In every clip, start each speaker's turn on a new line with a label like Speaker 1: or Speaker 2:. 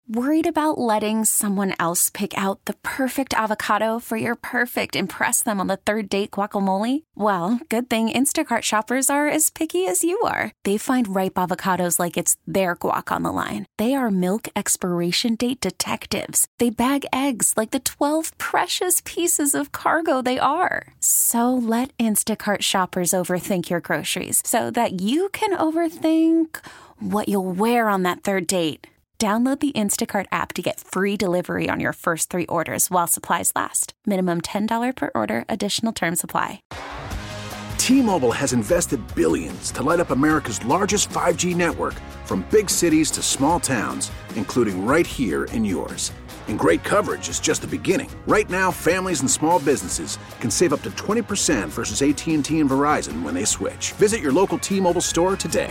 Speaker 1: Worried about letting someone else pick out the perfect avocado for your perfect impress them on the third date guacamole? Well, good thing Instacart shoppers are as picky as you are. They find ripe avocados like it's their guac on the line. They are milk expiration date detectives. They bag eggs like the 12 precious pieces of cargo they are. So let Instacart shoppers overthink your groceries so that you can overthink what you'll wear on that third date. Download the Instacart app to get free delivery on your first 3 orders while supplies last. Minimum $10 per order. Additional terms apply.
Speaker 2: T-Mobile has invested billions to light up America's largest 5G network, from big cities to small towns, including right here in yours. And great coverage is just the beginning. Right now, families and small businesses can save up to 20% versus AT&T and Verizon when they switch. Visit your local T-Mobile store today.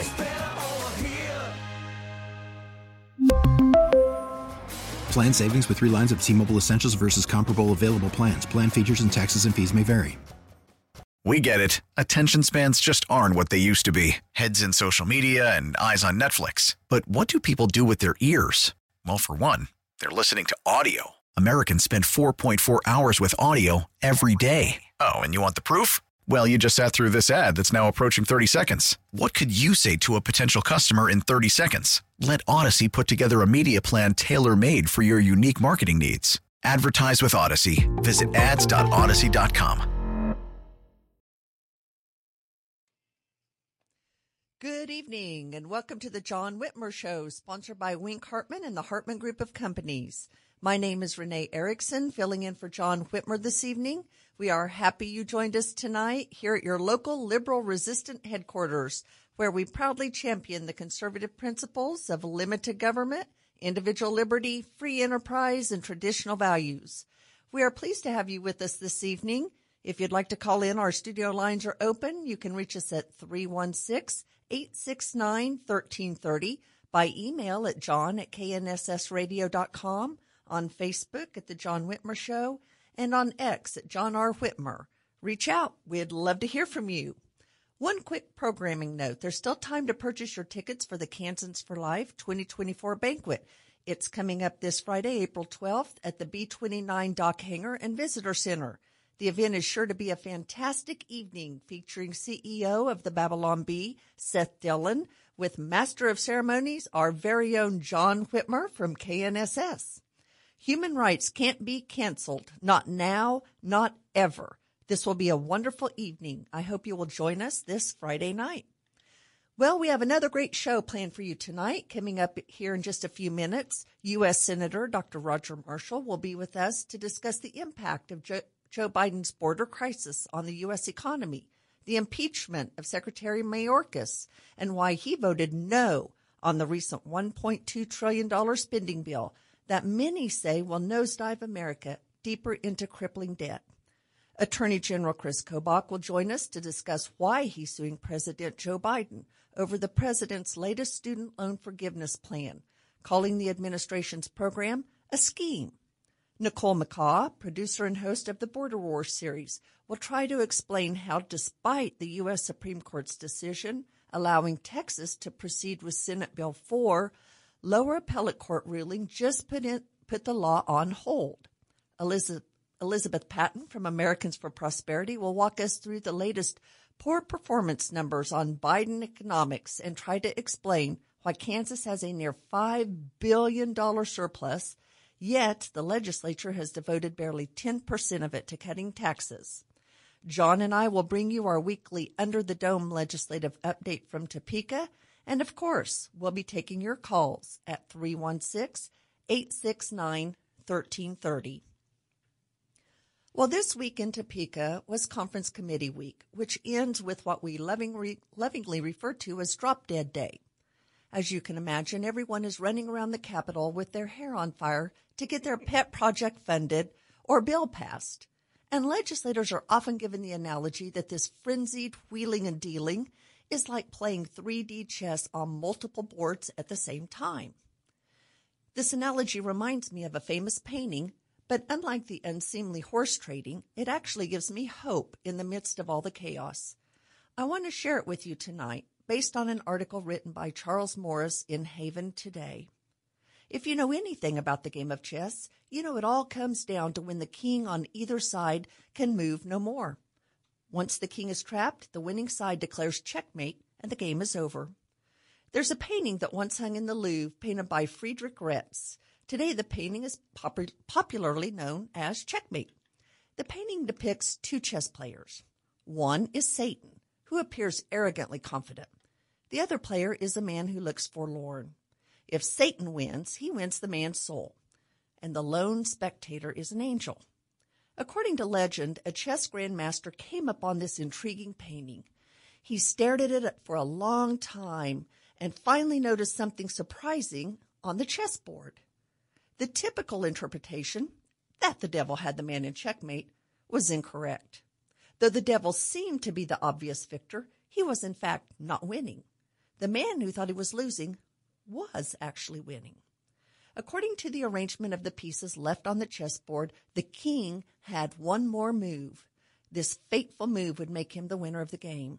Speaker 3: Plan savings with 3 lines of T-Mobile Essentials versus comparable available plans. Plan features and taxes and fees may vary.
Speaker 4: We get it. Attention spans just aren't what they used to be. Heads in social media and eyes on Netflix. But what do people do with their ears? Well, for one, they're listening to audio. Americans spend 4.4 hours with audio every day. Oh, and you want the proof? Well, you just sat through this ad that's now approaching 30 seconds. What could you say to a potential customer in 30 seconds? Let Odyssey put together a media plan tailor-made for your unique marketing needs. Advertise with Odyssey. Visit ads.odyssey.com.
Speaker 5: Good evening and welcome to the John Whitmer Show, sponsored by Wink Hartman and the Hartman Group of Companies. My name is Renee Erickson, filling in for John Whitmer this evening. We are happy you joined us tonight here at your local liberal resistant headquarters, where we proudly champion the conservative principles of limited government, individual liberty, free enterprise, and traditional values. We are pleased to have you with us this evening. If you'd like to call in, our studio lines are open. You can reach us at 316-869-1330, by email at john@knssradio.com, on Facebook at The John Whitmer Show, and on X at John R. Whitmer. Reach out. We'd love to hear from you. One quick programming note. There's still time to purchase your tickets for the Kansans for Life 2024 banquet. It's coming up this Friday, April 12th, at the B29 Dock Hangar and Visitor Center. The event is sure to be a fantastic evening, featuring CEO of the Babylon Bee, Seth Dillon, with Master of Ceremonies, our very own John Whitmer from KNSS. Human rights can't be canceled. Not now, not ever. This will be a wonderful evening. I hope you will join us this Friday night. Well, we have another great show planned for you tonight. Coming up here in just a few minutes, U.S. Senator Dr. Roger Marshall will be with us to discuss the impact of Joe Biden's border crisis on the U.S. economy, the impeachment of Secretary Mayorkas, and why he voted no on the recent $1.2 trillion spending bill that many say will nosedive America deeper into crippling debt. Attorney General Chris Kobach will join us to discuss why he's suing President Joe Biden over the president's latest student loan forgiveness plan, calling the administration's program a scheme. Nicole McCaw, producer and host of the Border Wars series, will try to explain how, despite the U.S. Supreme Court's decision allowing Texas to proceed with Senate Bill 4, lower appellate court ruling just put the law on hold. Elizabeth Patton from Americans for Prosperity will walk us through the latest poor performance numbers on Biden economics and try to explain why Kansas has a near $5 billion surplus, yet the legislature has devoted barely 10% of it to cutting taxes. John and I will bring you our weekly Under the Dome legislative update from Topeka, and of course, we'll be taking your calls at 316-869-1330. Well, this week in Topeka was Conference Committee Week, which ends with what we lovingly refer to as Drop Dead Day. As you can imagine, everyone is running around the Capitol with their hair on fire to get their pet project funded or bill passed. And legislators are often given the analogy that this frenzied wheeling and dealing is like playing 3D chess on multiple boards at the same time. This analogy reminds me of a famous painting, but unlike the unseemly horse trading, it actually gives me hope in the midst of all the chaos. I want to share it with you tonight, based on an article written by Charles Morris in Haven Today. If you know anything about the game of chess, you know it all comes down to when the king on either side can move no more. Once the king is trapped, the winning side declares checkmate and the game is over. There's a painting that once hung in the Louvre painted by Friedrich Retz. Today the painting is popularly known as Checkmate. The painting depicts two chess players. One is Satan, who appears arrogantly confident. The other player is a man who looks forlorn. If Satan wins, he wins the man's soul, and the lone spectator is an angel. According to legend, a chess grandmaster came upon this intriguing painting. He stared at it for a long time and finally noticed something surprising on the chessboard. The typical interpretation, that the devil had the man in checkmate, was incorrect. Though the devil seemed to be the obvious victor, he was in fact not winning. The man who thought he was losing was actually winning. According to the arrangement of the pieces left on the chessboard, the king had one more move. This fateful move would make him the winner of the game.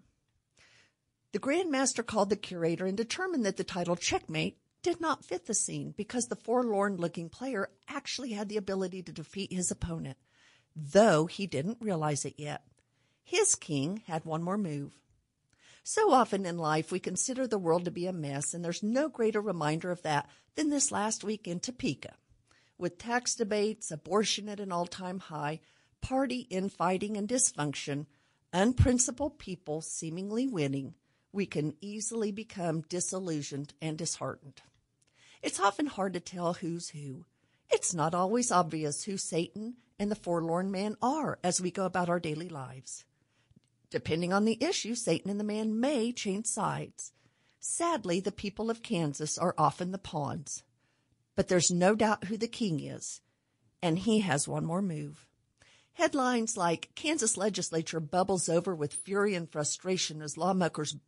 Speaker 5: The grandmaster called the curator and determined that the title checkmate did not fit the scene because the forlorn-looking player actually had the ability to defeat his opponent, though he didn't realize it yet. His king had one more move. So often in life we consider the world to be a mess, and there's no greater reminder of that than this last week in Topeka. With tax debates, abortion at an all-time high, party infighting and dysfunction, unprincipled people seemingly winning, we can easily become disillusioned and disheartened. It's often hard to tell who's who. It's not always obvious who Satan and the forlorn man are as we go about our daily lives. Depending on the issue, Satan and the man may change sides. Sadly, the people of Kansas are often the pawns. But there's no doubt who the king is, and he has one more move. Headlines like Kansas legislature bubbles over with fury and frustration as lawmakers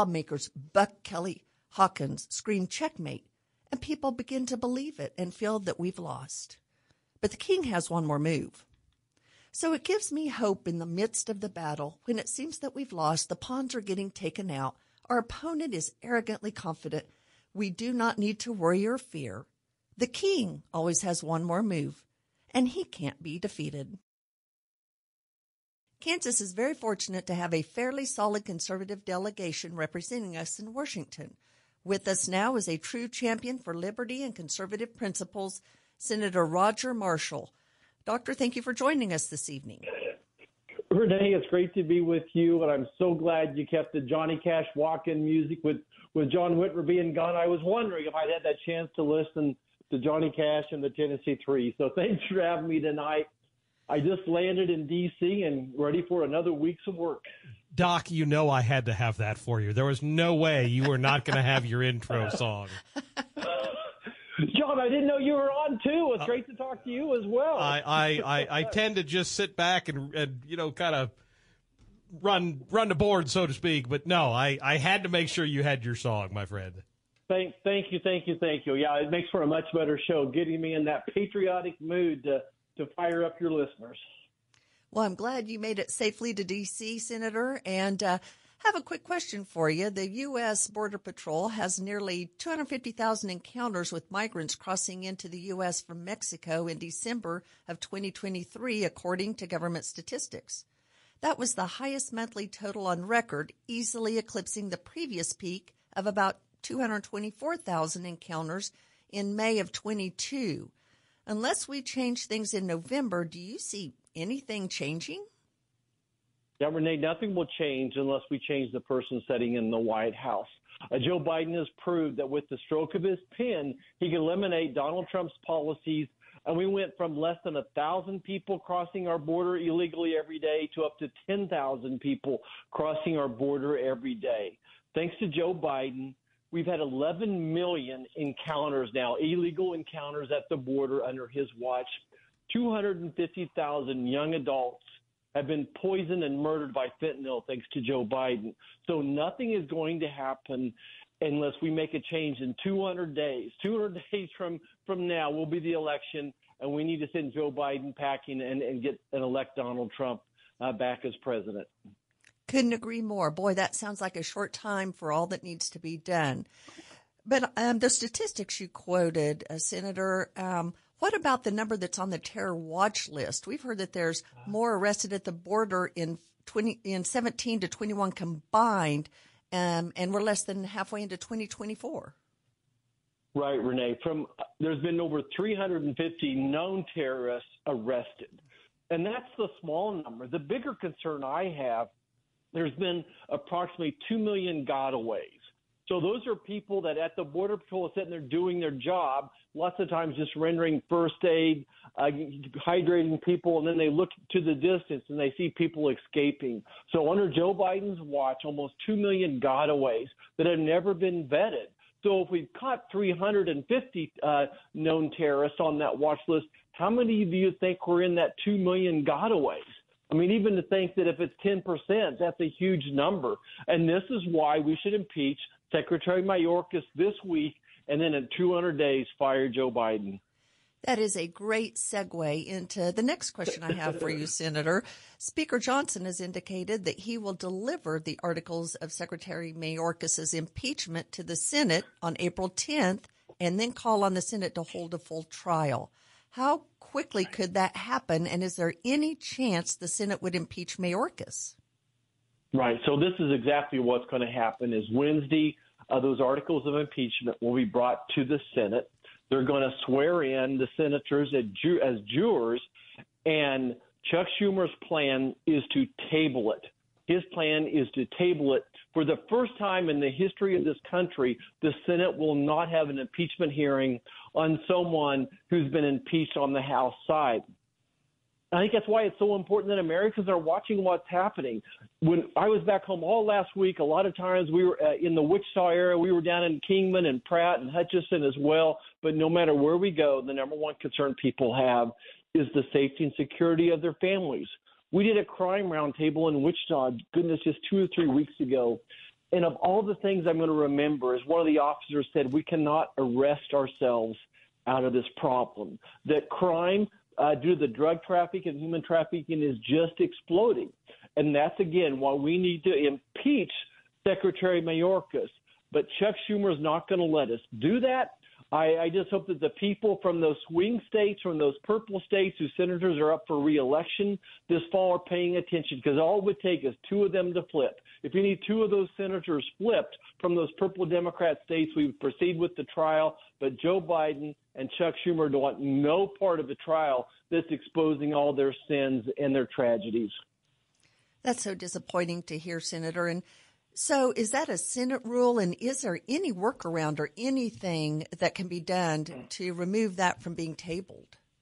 Speaker 5: Buck Kelly Hawkins scream checkmate, and people begin to believe it and feel that we've lost. But the king has one more move. So it gives me hope in the midst of the battle. When it seems that we've lost, the pawns are getting taken out, our opponent is arrogantly confident, we do not need to worry or fear. The king always has one more move, and he can't be defeated. Kansas is very fortunate to have a fairly solid conservative delegation representing us in Washington. With us now is a true champion for liberty and conservative principles, Senator Roger Marshall. Doctor, thank you for joining us this evening.
Speaker 6: Renee, it's great to be with you, and I'm so glad you kept the Johnny Cash walk-in music with John Whitmer being gone. I was wondering if I'd had that chance to listen to Johnny Cash and the Tennessee Three. So thanks for having me tonight. I just landed in D.C. and ready for another week's of work.
Speaker 7: Doc, you know I had to have that for you. There was no way you were not going to have your intro song.
Speaker 6: John, I didn't know you were on, too. It's great to talk to you as well.
Speaker 7: I tend to just sit back and kind of run the board, so to speak. But no, I had to make sure you had your song, my friend.
Speaker 6: Thank you. Yeah, it makes for a much better show, getting me in that patriotic mood to fire up your listeners.
Speaker 5: Well, I'm glad you made it safely to D.C., Senator, and have a quick question for you. The U.S. Border Patrol has nearly 250,000 encounters with migrants crossing into the U.S. from Mexico in December of 2023, according to government statistics. That was the highest monthly total on record, easily eclipsing the previous peak of about 224,000 encounters in May of 22. Unless we change things in November, do you see anything changing?
Speaker 6: Yeah, Renee, nothing will change unless we change the person sitting in the White House. Joe Biden has proved that with the stroke of his pen, he can eliminate Donald Trump's policies. And we went from less than 1,000 people crossing our border illegally every day to up to 10,000 people crossing our border every day. Thanks to Joe Biden, we've had 11 million encounters now, illegal encounters at the border under his watch. 250,000 young adults have been poisoned and murdered by fentanyl thanks to Joe Biden. So nothing is going to happen unless we make a change in 200 days. 200 days from now will be the election, and we need to send Joe Biden packing and get and elect Donald Trump back as president.
Speaker 5: Couldn't agree more. Boy, that sounds like a short time for all that needs to be done. But the statistics you quoted, Senator, what about the number that's on the terror watch list? We've heard that there's more arrested at the border in 17 to 21 combined, and we're less than halfway into 2024.
Speaker 6: Right, Renee. There's been over 350 known terrorists arrested, and that's the small number. The bigger concern I have, there's been approximately 2 million gotaways. So those are people that at the Border Patrol are sitting there doing their job, lots of times just rendering first aid, hydrating people, and then they look to the distance and they see people escaping. So under Joe Biden's watch, almost 2 million gotaways that have never been vetted. So if we've caught 350 known terrorists on that watch list, how many do you think were in that 2 million gotaways? I mean, even to think that if it's 10%, that's a huge number. And this is why we should impeach Secretary Mayorkas this week, and then in 200 days, fire Joe Biden.
Speaker 5: That is a great segue into the next question I have for you, Senator. Speaker Johnson has indicated that he will deliver the articles of Secretary Mayorkas' impeachment to the Senate on April 10th and then call on the Senate to hold a full trial. How quickly could that happen, and is there any chance the Senate would impeach Mayorkas?
Speaker 6: Right. So this is exactly what's going to happen is Wednesday, those articles of impeachment will be brought to the Senate. They're going to swear in the senators as jurors, and Chuck Schumer's plan is to table it. His plan is to table it. For the first time in the history of this country, the Senate will not have an impeachment hearing on someone who's been impeached on the House side. I think that's why it's so important that Americans are watching what's happening. When I was back home all last week, a lot of times we were in the Wichita area. We were down in Kingman and Pratt and Hutchinson as well. But no matter where we go, the number one concern people have is the safety and security of their families. We did a crime roundtable in Wichita, goodness, just 2 or 3 weeks ago. And of all the things I'm going to remember is one of the officers said, we cannot arrest ourselves out of this problem. That crime due to the drug trafficking and human trafficking is just exploding. And that's, again, why we need to impeach Secretary Mayorkas. But Chuck Schumer is not going to let us do that. I just hope that the people from those swing states, from those purple states whose senators are up for re-election this fall are paying attention, because all it would take is 2 of them to flip. If you need 2 of those senators flipped from those purple Democrat states, we would proceed with the trial. But Joe Biden and Chuck Schumer don't want no part of the trial that's exposing all their sins and their tragedies.
Speaker 5: That's so disappointing to hear, Senator. And so is that a Senate rule, and is there any workaround or anything that can be done to remove that from being tabled?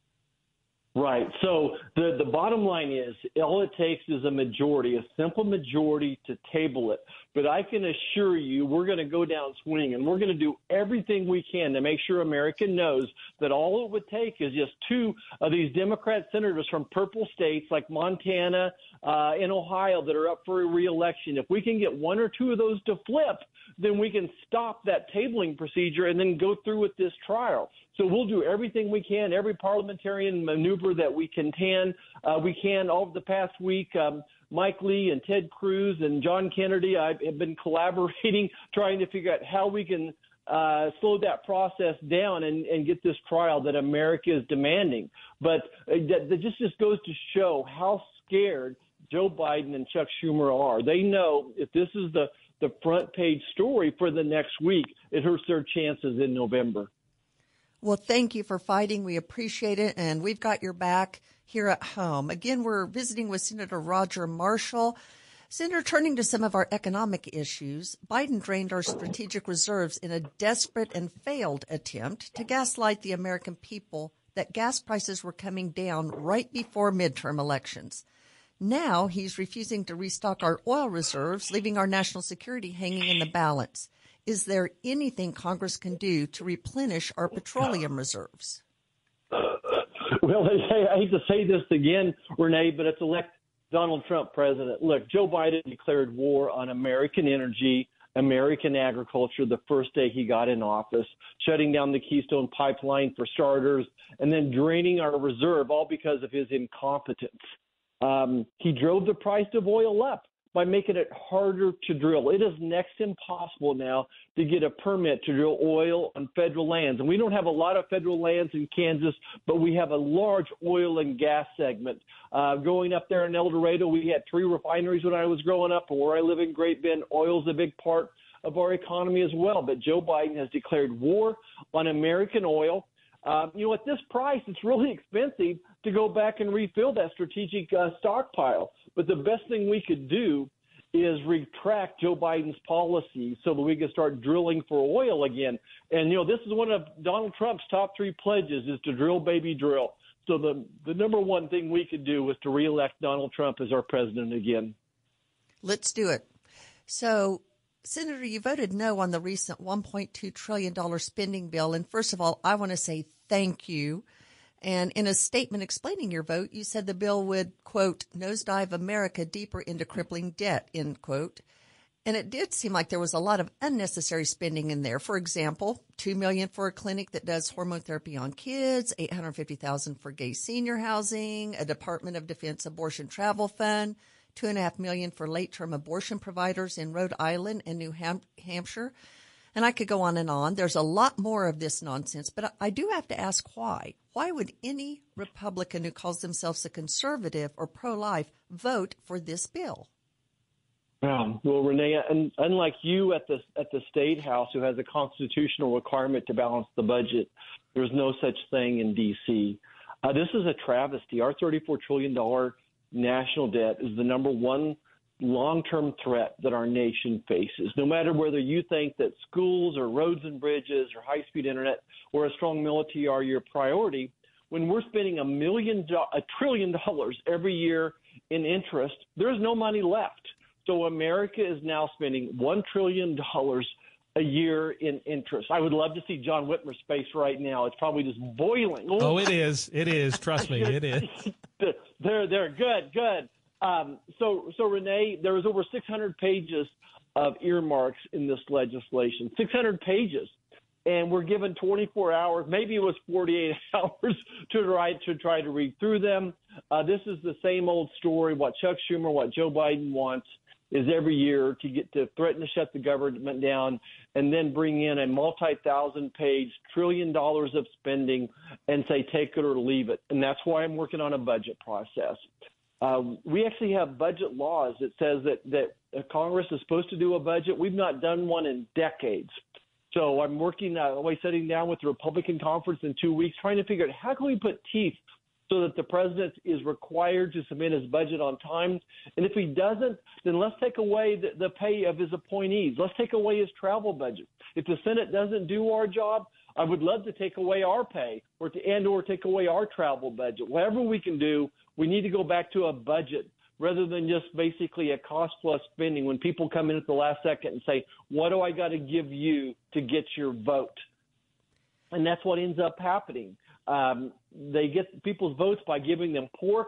Speaker 6: Right. So the bottom line is all it takes is a majority, a simple majority to table it. But I can assure you we're going to go down swinging, and we're going to do everything we can to make sure America knows that all it would take is just 2 of these Democrat senators from purple states like Montana and Ohio that are up for a re-election. If we can get 1 or 2 of those to flip, then we can stop that tabling procedure and then go through with this trial. So we'll do everything we can, every parliamentarian maneuver that we can. Over the past week, Mike Lee and Ted Cruz and John Kennedy, I have been collaborating, trying to figure out how we can slow that process down and get this trial that America is demanding. But that just goes to show how scared Joe Biden and Chuck Schumer are. They know if this is the front page story for the next week, it hurts their chances in November.
Speaker 5: Well, thank you for fighting. We appreciate it, and we've got your back here at home. Again, we're visiting with Senator Roger Marshall. Senator, turning to some of our economic issues, Biden drained our strategic reserves in a desperate and failed attempt to gaslight the American people that gas prices were coming down right before midterm elections. Now he's refusing to restock our oil reserves, leaving our national security hanging in the balance. Is there anything Congress can do to replenish our petroleum reserves?
Speaker 6: Well, I hate to say this again, Renee, but it's elect Donald Trump president. Look, Joe Biden declared war on American energy, American agriculture the first day he got in office, shutting down the Keystone Pipeline for starters, and then draining our reserve, all because of his incompetence. He drove the price of oil up. by making it harder to drill. It is next to impossible now to get a permit to drill oil on federal lands. And we don't have a lot of federal lands in Kansas, but we have a large oil and gas segment. Growing up there in El Dorado, we had 3 refineries when I was growing up. And where I live in Great Bend, oil is a big part of our economy as well. But Joe Biden has declared war on American oil. At this price, it's really expensive to go back and refill that strategic stockpile. But the best thing we could do is retract Joe Biden's policy so that we can start drilling for oil again. And, this is one of Donald Trump's top 3 pledges is to drill, baby, drill. So the number one thing we could do is to reelect Donald Trump as our president again.
Speaker 5: Let's do it. So, Senator, you voted no on the recent $1.2 trillion spending bill. And first of all, I want to say thank you. And in a statement explaining your vote, you said the bill would, quote, nosedive America deeper into crippling debt, end quote. And it did seem like there was a lot of unnecessary spending in there. For example, $2 million for a clinic that does hormone therapy on kids, $850,000 for gay senior housing, a Department of Defense abortion travel fund, $2.5 million for late-term abortion providers in Rhode Island and New Hampshire. And I could go on and on. There's a lot more of this nonsense, but I do have to ask why. Why would any Republican who calls themselves a conservative or pro-life vote for this bill?
Speaker 6: Well, Renee, and unlike you at the State House, who has a constitutional requirement to balance the budget, there's no such thing in D.C. This is a travesty. Our $34 trillion national debt is the number one long-term threat that our nation faces. No matter whether you think that schools or roads and bridges or high-speed internet or a strong military are your priority, when we're spending $1 trillion every year in interest, there's no money left. So America is now spending $1 trillion a year in interest. I would love to see John Whitmer's face right now. It's probably just boiling.
Speaker 7: Oh, it is. It is. Trust me, it is.
Speaker 6: They're good. So Renee, there was over 600 pages of earmarks in this legislation. 600 pages. And we're given 24 hours, maybe it was 48 hours to try to read through them. This is the same old story. What Chuck Schumer, what Joe Biden wants is every year to threaten to shut the government down and then bring in a multi-thousand-page $1 trillion of spending and say take it or leave it. And that's why I'm working on a budget process. We actually have budget laws that says that Congress is supposed to do a budget. We've not done one in decades. So I'm working, sitting down with the Republican conference in 2 weeks, trying to figure out how can we put teeth so that the president is required to submit his budget on time. And if he doesn't, then let's take away the pay of his appointees. Let's take away his travel budget. If the Senate doesn't do our job, I would love to take away our pay or take away our travel budget. Whatever we can do, we need to go back to a budget rather than just basically a cost-plus spending when people come in at the last second and say, what do I got to give you to get your vote? And that's what ends up happening. They get people's votes by giving them pork.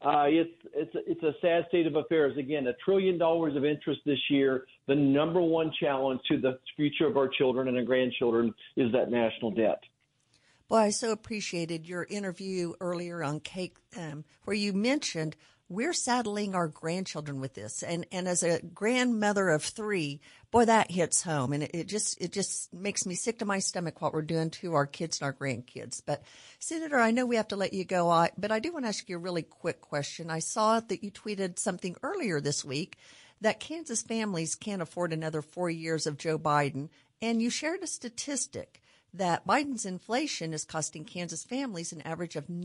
Speaker 6: It's a sad state of affairs. Again, $1 trillion of interest this year. The number one challenge to the future of our children and our grandchildren is that national debt.
Speaker 5: Boy, I so appreciated your interview earlier on Cake, where you mentioned we're saddling our grandchildren with this. And as a grandmother of 3, boy, that hits home. And it just makes me sick to my stomach what we're doing to our kids and our grandkids. But, Senator, I know we have to let you go, but I do want to ask you a really quick question. I saw that you tweeted something earlier this week that Kansas families can't afford another 4 years of Joe Biden. And you shared a statistic that Biden's inflation is costing Kansas families an average of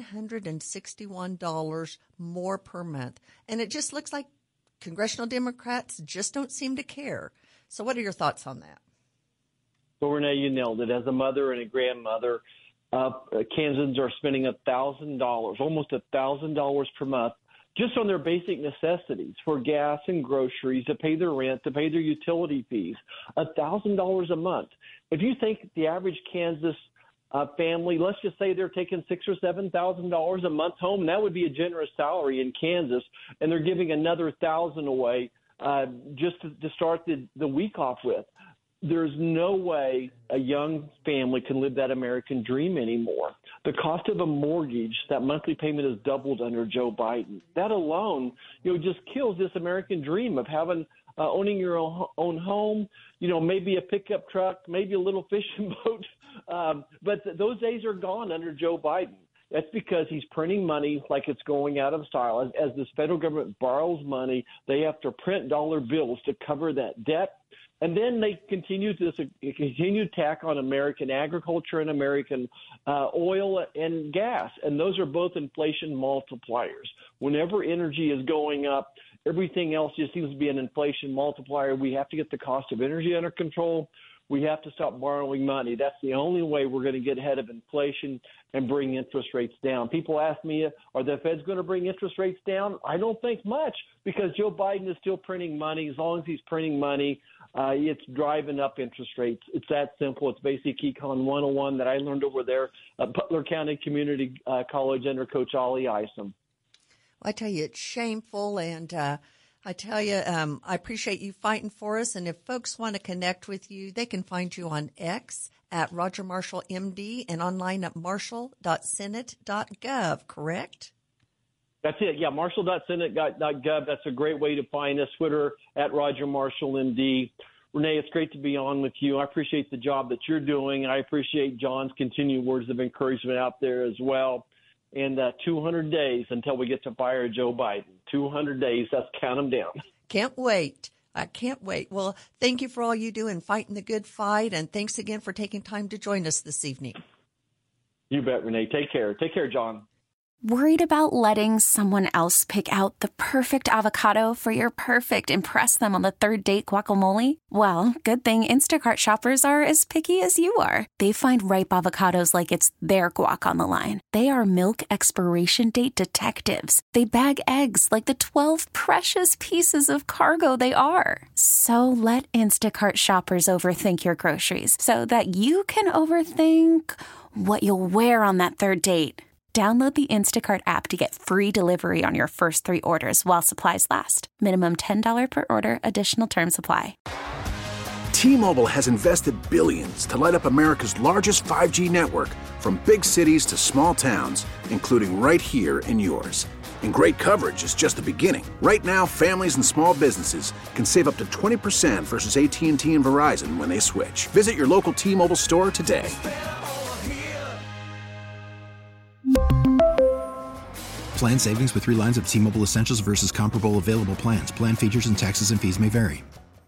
Speaker 5: $961 more per month. And it just looks like congressional Democrats just don't seem to care. So what are your thoughts on that?
Speaker 6: Well, Renee, you nailed it. As a mother and a grandmother, Kansans are spending $1,000, almost $1,000 per month, just on their basic necessities for gas and groceries, to pay their rent, to pay their utility fees, $1,000 a month. If you think the average Kansas family, let's just say they're taking $6,000 or $7,000 a month home, that would be a generous salary in Kansas, and they're giving another $1,000 away just to start the week off with. There's no way a young family can live that American dream anymore. The cost of a mortgage, that monthly payment has doubled under Joe Biden. That alone, just kills this American dream of having owning your own home, maybe a pickup truck, maybe a little fishing boat. But those days are gone under Joe Biden. That's because he's printing money like it's going out of style. As this federal government borrows money, they have to print dollar bills to cover that debt. And then they continue to tack on American agriculture and American oil and gas. And those are both inflation multipliers. Whenever energy is going up, everything else just seems to be an inflation multiplier. We have to get the cost of energy under control. We have to stop borrowing money. That's the only way we're going to get ahead of inflation and bring interest rates down. People ask me, are the Feds going to bring interest rates down? I don't think much, because Joe Biden is still printing money. As long as he's printing money, it's driving up interest rates. It's that simple. It's basic econ 101 that I learned over there at Butler County Community College under Coach Ollie Isom.
Speaker 5: I tell you, it's shameful, and I tell you, I appreciate you fighting for us. And if folks want to connect with you, they can find you on X at Roger Marshall MD and online at marshall.senate.gov, correct?
Speaker 6: That's it. Yeah, marshall.senate.gov. That's a great way to find us. Twitter at Roger Marshall MD. Renee, it's great to be on with you. I appreciate the job that you're doing, and I appreciate John's continued words of encouragement out there as well. And 200 days until we get to fire Joe Biden. 200 days. Let's count them down.
Speaker 5: Can't wait. I can't wait. Well, thank you for all you do in fighting the good fight. And thanks again for taking time to join us this evening.
Speaker 6: You bet, Renee. Take care. Take care, John.
Speaker 1: Worried about letting someone else pick out the perfect avocado for your perfect impress them on the third date guacamole? Well, good thing Instacart shoppers are as picky as you are. They find ripe avocados like it's their guac on the line. They are milk expiration date detectives. They bag eggs like the 12 precious pieces of cargo they are. So let Instacart shoppers overthink your groceries so that you can overthink what you'll wear on that third date. Download the Instacart app to get free delivery on your first 3 orders while supplies last. Minimum $10 per order. Additional terms apply.
Speaker 2: T-Mobile has invested billions to light up America's largest 5G network, from big cities to small towns, including right here in yours. And great coverage is just the beginning. Right now, families and small businesses can save up to 20% versus AT&T and Verizon when they switch. Visit your local T-Mobile store today.
Speaker 3: Plan savings with 3 lines of T-Mobile Essentials versus comparable available plans. Plan features and taxes and fees may vary.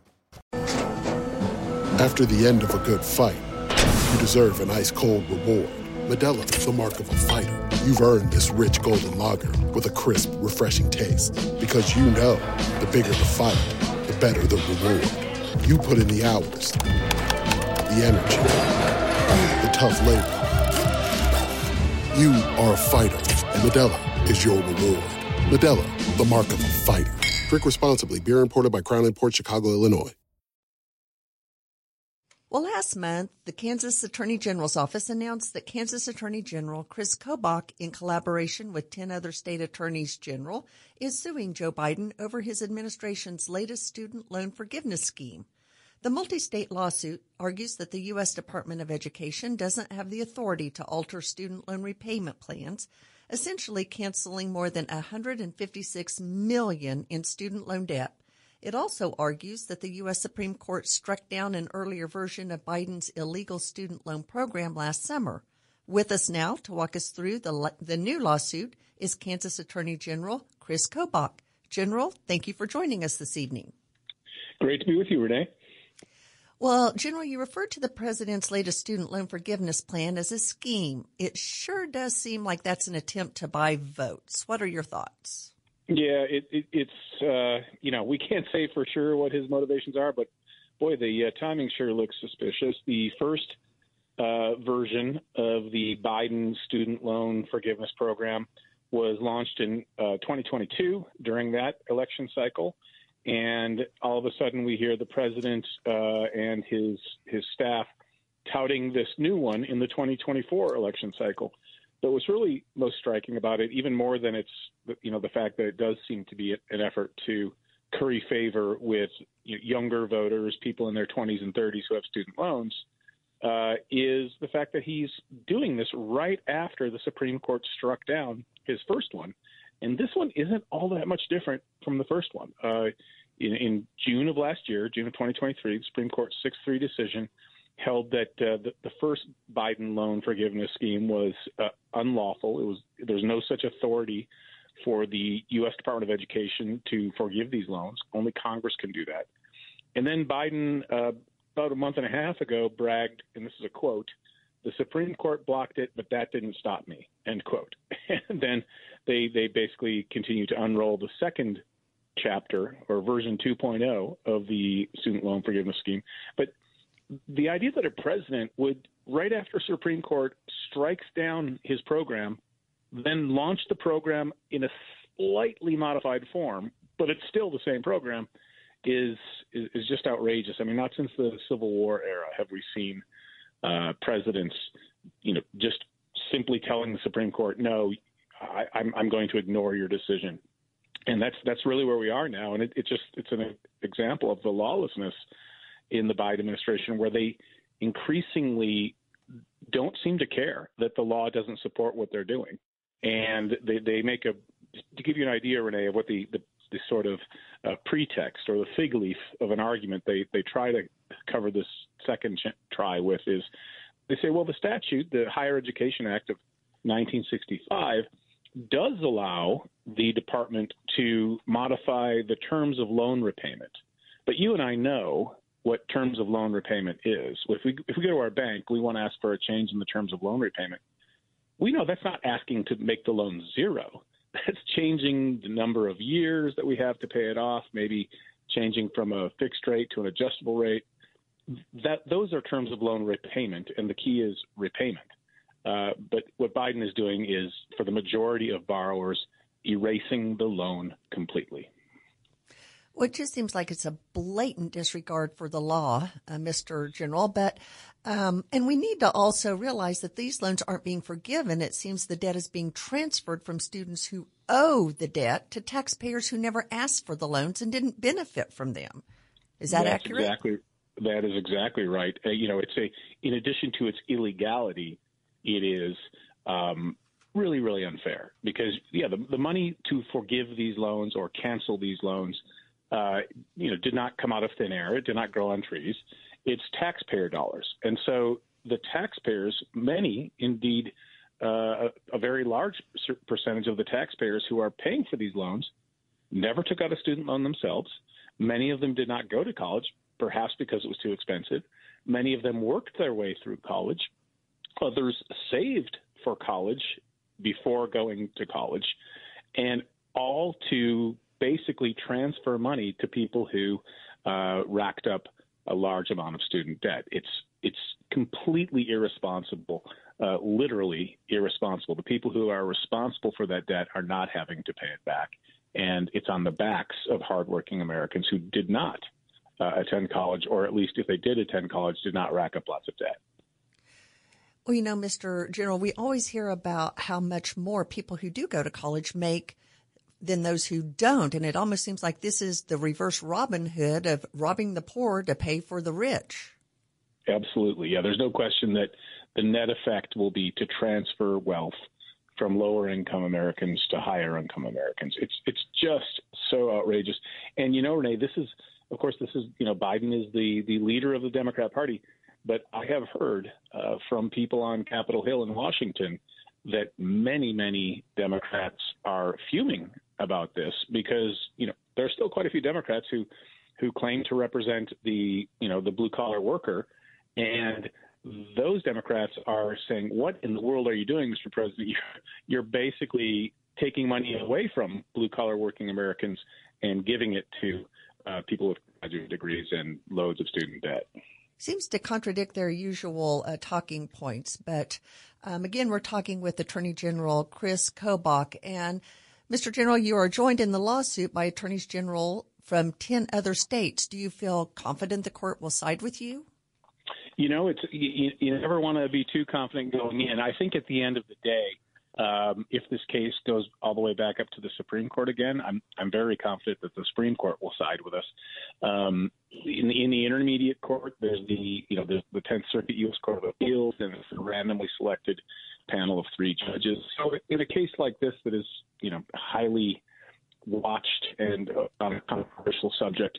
Speaker 8: After the end of a good fight, you deserve an ice-cold reward. Modelo is the mark of a fighter. You've earned this rich golden lager with a crisp, refreshing taste. Because you know, the bigger the fight, the better the reward. You put in the hours, the energy, the tough labor. You are a fighter, and Modelo is your reward. Modelo, the mark of a fighter. Drink responsibly. Beer imported by Crown Imports, Chicago, Illinois.
Speaker 5: Well, last month, the Kansas Attorney General's office announced that Kansas Attorney General Chris Kobach, in collaboration with 10 other state attorneys general, is suing Joe Biden over his administration's latest student loan forgiveness scheme. The multi-state lawsuit argues that the U.S. Department of Education doesn't have the authority to alter student loan repayment plans, essentially canceling more than $156 million in student loan debt. It also argues that the U.S. Supreme Court struck down an earlier version of Biden's illegal student loan program last summer. With us now to walk us through the new lawsuit is Kansas Attorney General Chris Kobach. General, thank you for joining us this evening.
Speaker 9: Great to be with you, Renee.
Speaker 5: Well, General, you referred to the president's latest student loan forgiveness plan as a scheme. It sure does seem like that's an attempt to buy votes. What are your thoughts?
Speaker 9: Yeah, it's we can't say for sure what his motivations are, but boy, the timing sure looks suspicious. The first version of the Biden student loan forgiveness program was launched in 2022 during that election cycle. And all of a sudden we hear the president and his staff touting this new one in the 2024 election cycle. But what's really most striking about it, even more than it's, the fact that it does seem to be an effort to curry favor with younger voters, people in their 20s and 30s who have student loans, is the fact that he's doing this right after the Supreme Court struck down his first one. And this one isn't all that much different from the first one. In June of last year, June of 2023, the Supreme Court's 6-3 decision held that the first Biden loan forgiveness scheme was unlawful. There was no such authority for the U.S. Department of Education to forgive these loans. Only Congress can do that. And then Biden, about a month and a half ago, bragged, and this is a quote, "The Supreme Court blocked it, but that didn't stop me," end quote. And then they basically continue to unroll the second chapter, or version 2.0 of the student loan forgiveness scheme. But the idea that a president would, right after Supreme Court strikes down his program, then launch the program in a slightly modified form, but it's still the same program, is just outrageous. I mean, not since the Civil War era have we seen presidents, just simply telling the Supreme Court, no, I'm going to ignore your decision. And that's really where we are now. And it's an example of the lawlessness in the Biden administration, where they increasingly don't seem to care that the law doesn't support what they're doing. And they make to give you an idea, Renee, of what the sort of pretext or the fig leaf of an argument they try to cover this second try with is they say, well, the statute, the Higher Education Act of 1965, does allow the department to modify the terms of loan repayment. But you and I know what terms of loan repayment is. If we go to our bank, we want to ask for a change in the terms of loan repayment. We know that's not asking to make the loan zero. That's changing the number of years that we have to pay it off, maybe changing from a fixed rate to an adjustable rate. Those are terms of loan repayment, and the key is repayment. But what Biden is doing is, for the majority of borrowers, erasing the loan completely.
Speaker 5: Well, it just seems like it's a blatant disregard for the law, Mr. General. But and we need to also realize that these loans aren't being forgiven. It seems the debt is being transferred from students who owe the debt to taxpayers who never asked for the loans and didn't benefit from them. Is that accurate?
Speaker 9: That is exactly right. It's in addition to its illegality, it is really, really unfair because, the money to forgive these loans or cancel these loans, did not come out of thin air. It did not grow on trees. It's taxpayer dollars. And so the taxpayers, many, indeed, a very large percentage of the taxpayers who are paying for these loans never took out a student loan themselves. Many of them did not go to college, perhaps because it was too expensive. Many of them worked their way through college. Others saved for college before going to college, and all to basically transfer money to people who racked up a large amount of student debt. It's completely irresponsible, literally irresponsible. The people who are responsible for that debt are not having to pay it back, and it's on the backs of hardworking Americans who did not attend college, or at least if they did attend college, did not rack up lots of debt.
Speaker 5: Well, Mr. General, we always hear about how much more people who do go to college make than those who don't. And it almost seems like this is the reverse Robin Hood of robbing the poor to pay for the rich.
Speaker 9: Absolutely. Yeah, there's no question that the net effect will be to transfer wealth from lower income Americans to higher income Americans. It's just so outrageous. And, Renee, this is Biden is the leader of the Democrat Party. But I have heard from people on Capitol Hill in Washington that many, many Democrats are fuming about this because, there are still quite a few Democrats who claim to represent the blue collar worker. And those Democrats are saying, what in the world are you doing, Mr. President? You're basically taking money away from blue collar working Americans and giving it to people with graduate degrees and loads of student debt.
Speaker 5: Seems to contradict their usual talking points. But again, we're talking with Attorney General Chris Kobach. And Mr. General, you are joined in the lawsuit by attorneys general from 10 other states. Do you feel confident the court will side with you?
Speaker 9: You never want to be too confident going in. I think at the end of the day, If this case goes all the way back up to the Supreme Court again, I'm very confident that the Supreme Court will side with us. In the intermediate court, there's the 10th Circuit U.S. Court of Appeals, and it's a randomly selected panel of 3 judges. So in a case like this that is highly watched and on a controversial subject,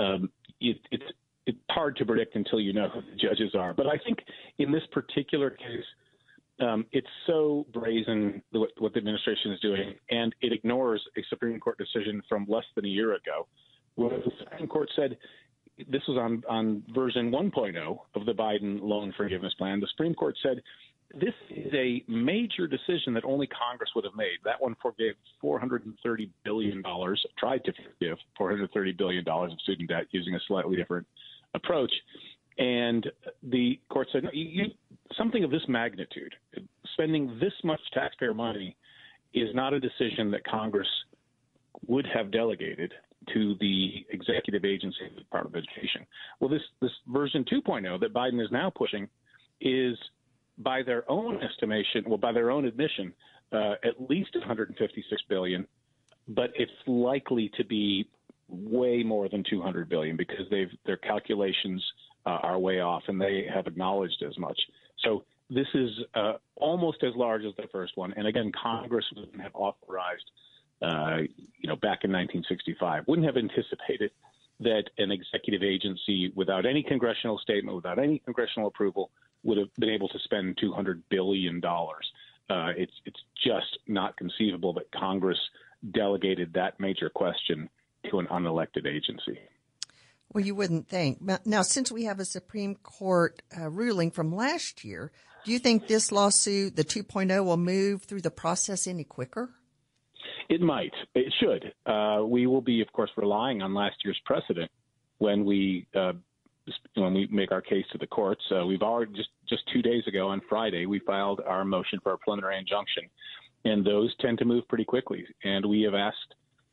Speaker 9: it's hard to predict until you know who the judges are. But I think in this particular case, it's so brazen what the administration is doing, and it ignores a Supreme Court decision from less than a year ago, where the Supreme Court said, this was on version 1.0 of the Biden loan forgiveness plan. The Supreme Court said, this is a major decision that only Congress would have made. That one forgave $430 billion, tried to forgive $430 billion of student debt using a slightly different approach. And the court said, no, something of this magnitude, spending this much taxpayer money, is not a decision that Congress would have delegated to the executive agency of the Department of Education. Well, this version 2.0 that Biden is now pushing is, by their own estimation, by their own admission, at least $156 billion, but it's likely to be way more than $200 billion because their calculations are way off, and they have acknowledged as much. So this is almost as large as the first one. And again, Congress wouldn't have authorized, back in 1965, wouldn't have anticipated that an executive agency without any congressional statement, without any congressional approval, would have been able to spend $200 billion. It's just not conceivable that Congress delegated that major question to an unelected agency.
Speaker 5: Well, you wouldn't think. Now, since we have a Supreme Court ruling from last year, do you think this lawsuit, the 2.0, will move through the process any quicker?
Speaker 9: It might. It should. We will be, of course, relying on last year's precedent when we make our case to the courts. We've already just 2 days ago on Friday, we filed our motion for a preliminary injunction, and those tend to move pretty quickly. And we have asked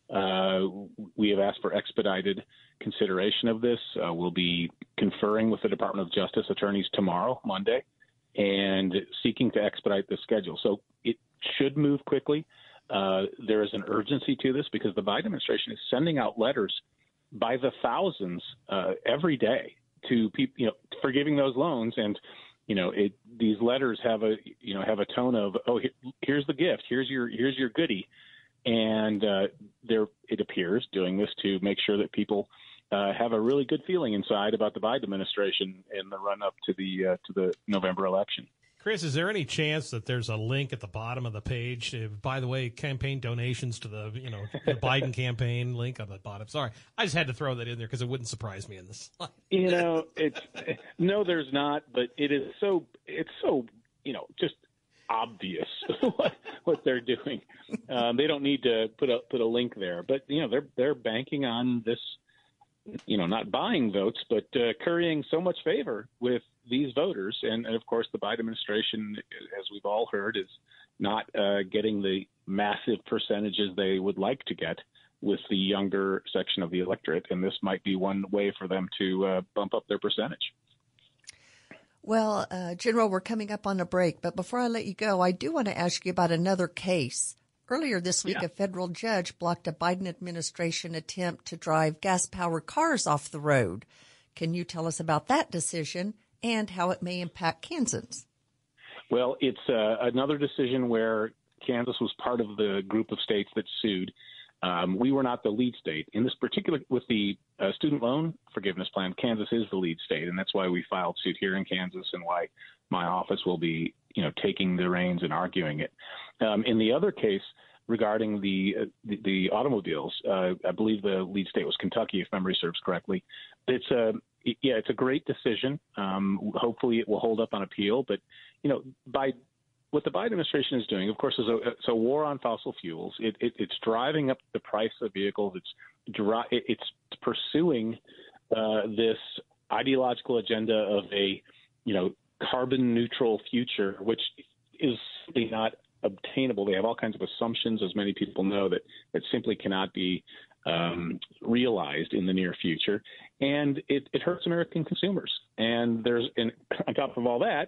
Speaker 9: for expedited consideration of this. We'll be conferring with the Department of Justice attorneys tomorrow, Monday, and seeking to expedite the schedule. So it should move quickly. There is an urgency to this because the Biden administration is sending out letters by the thousands every day to people, forgiving those loans. And, these letters have a tone of, here's the gift, here's your goodie. And it appears doing this to make sure that people have a really good feeling inside about the Biden administration in the run up to the November election.
Speaker 7: Chris, is there any chance that there's a link at the bottom of the page? By the way, campaign donations to the the Biden campaign link on the bottom. Sorry, I just had to throw that in there because it wouldn't surprise me in this slide.
Speaker 9: No, there's not, but it's so just obvious what they're doing. They don't need to put a link there, but they're banking on this, not buying votes, but currying so much favor with these voters. And of course, the Biden administration, as we've all heard, is not getting the massive percentages they would like to get with the younger section of the electorate. And this might be one way for them to bump up their percentage.
Speaker 5: Well, General, we're coming up on a break, but before I let you go, I do want to ask you about another case. Earlier this week, a federal judge blocked a Biden administration attempt to drive gas-powered cars off the road. Can you tell us about that decision and how it may impact Kansans?
Speaker 9: Well, it's another decision where Kansas was part of the group of states that sued. We were not the lead state. In this particular, with the student loan forgiveness plan, Kansas is the lead state, and that's why we filed suit here in Kansas and why my office will be, taking the reins and arguing it. In the other case regarding the automobiles, I believe the lead state was Kentucky, if memory serves correctly. It's a great decision. Hopefully it will hold up on appeal. But, by what the Biden administration is doing, of course, is it's a war on fossil fuels. It's driving up the price of vehicles. It's pursuing this ideological agenda of a, carbon neutral future, which is simply not obtainable. They have all kinds of assumptions, as many people know, that simply cannot be realized in the near future. And it hurts American consumers. And on top of all that,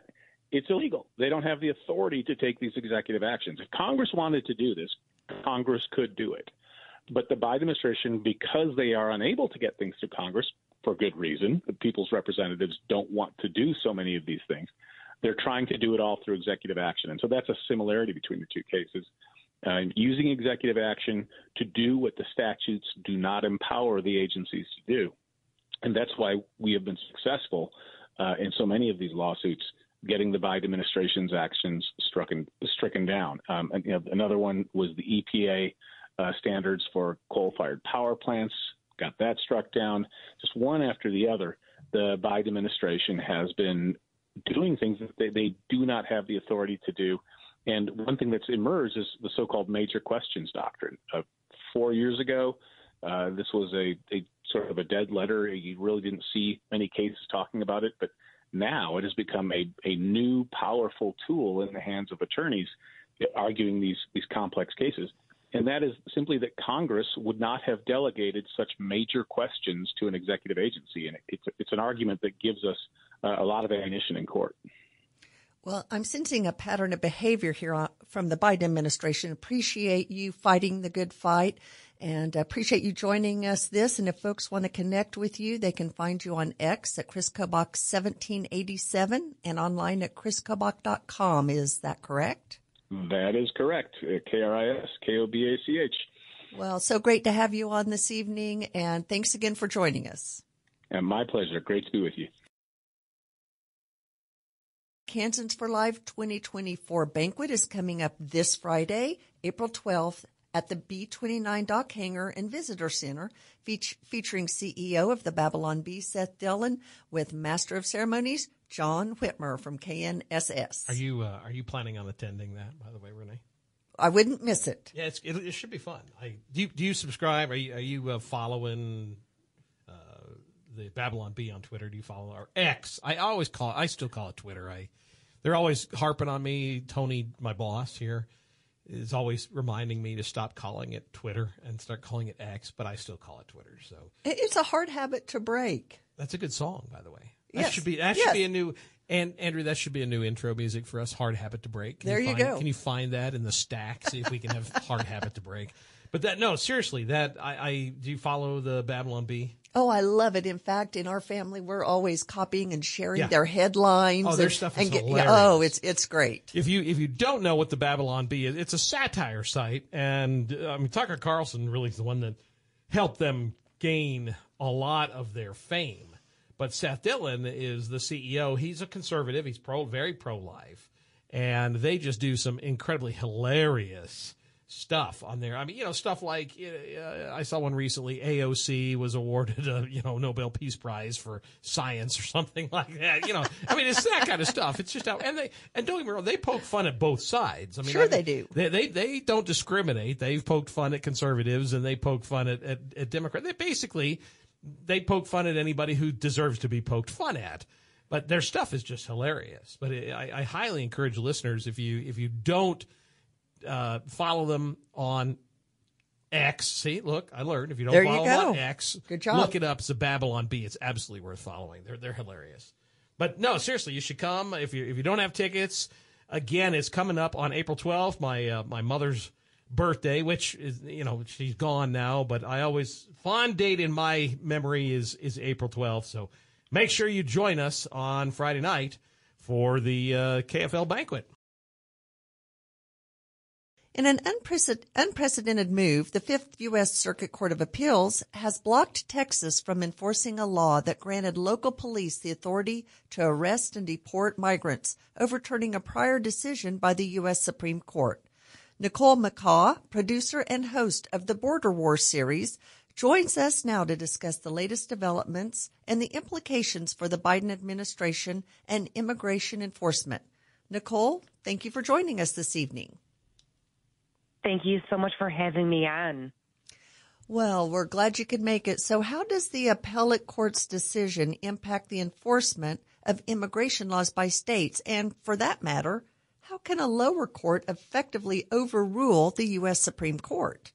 Speaker 9: it's illegal. They don't have the authority to take these executive actions. If Congress wanted to do this, Congress could do it. But the Biden administration, because they are unable to get things through Congress for good reason, the people's representatives don't want to do so many of these things, they're trying to do it all through executive action. And so that's a similarity between the two cases. Using executive action to do what the statutes do not empower the agencies to do. And that's why we have been successful in so many of these lawsuits, getting the Biden administration's actions stricken down. Another one was the EPA standards for coal-fired power plants, got that struck down. Just one after the other, the Biden administration has been doing things that they do not have the authority to do. And one thing that's emerged is the so-called major questions doctrine. 4 years ago, this was a sort of a dead letter. You really didn't see many cases talking about it, but now it has become a new powerful tool in the hands of attorneys arguing these complex cases. And that is simply that Congress would not have delegated such major questions to an executive agency. And it's an argument that gives us a lot of ammunition in court.
Speaker 5: Well, I'm sensing a pattern of behavior here from the Biden administration. Appreciate you fighting the good fight and appreciate you joining us this. And if folks want to connect with you, they can find you on X at Chris Kobach 1787 and online at chriskobach.com. Is that correct?
Speaker 9: That is correct. KRISKOBACH.
Speaker 5: Well, so great to have you on this evening. And thanks again for joining us.
Speaker 9: And my pleasure. Great to be with you.
Speaker 5: Kansans for Life 2024 banquet is coming up this Friday, April 12th at the B29 Dock Hangar and Visitor Center, featuring CEO of the Babylon Bee, Seth Dillon, with Master of Ceremonies, John Whitmer from KNSS.
Speaker 7: Are you planning on attending that, by the way, Renee?
Speaker 5: I wouldn't miss it.
Speaker 7: Yeah, it should be fun. Do you subscribe? Are you following the Babylon Bee on Twitter? Do you follow our X? I still call it Twitter. They're always harping on me. Tony, my boss here, is always reminding me to stop calling it Twitter and start calling it X, but I still call it Twitter. So
Speaker 5: it's a hard habit to break.
Speaker 7: That's a good song, by the way.
Speaker 5: Yes.
Speaker 7: Should be a new, and Andrew, that should be a new intro music for us. Hard Habit to Break.
Speaker 5: There you go.
Speaker 7: Can you find that in the stack? See if we can have Hard Habit to Break. But seriously, do you follow the Babylon Bee?
Speaker 5: Oh, I love it. In fact, in our family, we're always copying and sharing their headlines.
Speaker 7: Oh, their stuff is hilarious.
Speaker 5: It's great.
Speaker 7: If you don't know what the Babylon Bee is, it's a satire site, and Tucker Carlson really is the one that helped them gain a lot of their fame. But Seth Dillon is the CEO. He's a conservative. He's very pro-life, and they just do some incredibly hilarious stuff on there. Stuff like I saw one recently. AOC was awarded a Nobel Peace Prize for science or something like that. It's that kind of stuff. It's just and don't get me wrong, they poke fun at both sides.
Speaker 5: They do.
Speaker 7: They don't discriminate. They've poked fun at conservatives and they poke fun at Democrats. They poke fun at anybody who deserves to be poked fun at. But their stuff is just hilarious. But I highly encourage listeners, if you don't follow them on X. See, look, I learned. If you don't follow them on X,
Speaker 5: good job.
Speaker 7: Look it up. It's the Babylon Bee. It's absolutely worth following. They're hilarious. But no, seriously, you should come. If you don't have tickets, again, it's coming up on April 12th, my mother's birthday, which is, she's gone now, but fond date in my memory is April 12th. So make sure you join us on Friday night for the KFL banquet.
Speaker 5: In an unprecedented move, the Fifth U.S. Circuit Court of Appeals has blocked Texas from enforcing a law that granted local police the authority to arrest and deport migrants, overturning a prior decision by the U.S. Supreme Court. Nicole McCaw, producer and host of the Border War series, joins us now to discuss the latest developments and the implications for the Biden administration and immigration enforcement. Nicole, thank you for joining us this evening.
Speaker 10: Thank you so much for having me on.
Speaker 5: Well, we're glad you could make it. So how does the appellate court's decision impact the enforcement of immigration laws by states? And for that matter, how can a lower court effectively overrule the U.S. Supreme Court?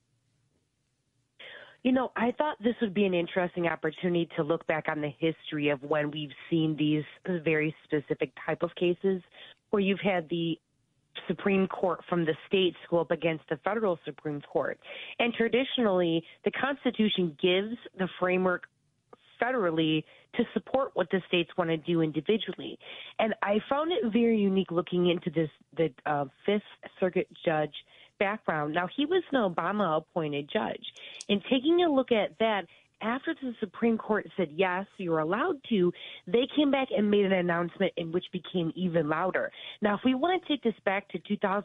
Speaker 10: I thought this would be an interesting opportunity to look back on the history of when we've seen these very specific type of cases. where you've had the Supreme Court from the states go up against the federal Supreme Court. And traditionally, the Constitution gives the framework federally to support what the states want to do individually. And I found it very unique looking into the Fifth Circuit judge background. Now, he was an Obama-appointed judge. And taking a look at that, after the Supreme Court said, yes, you're allowed to, they came back and made an announcement in which became even louder. Now, if we want to take this back to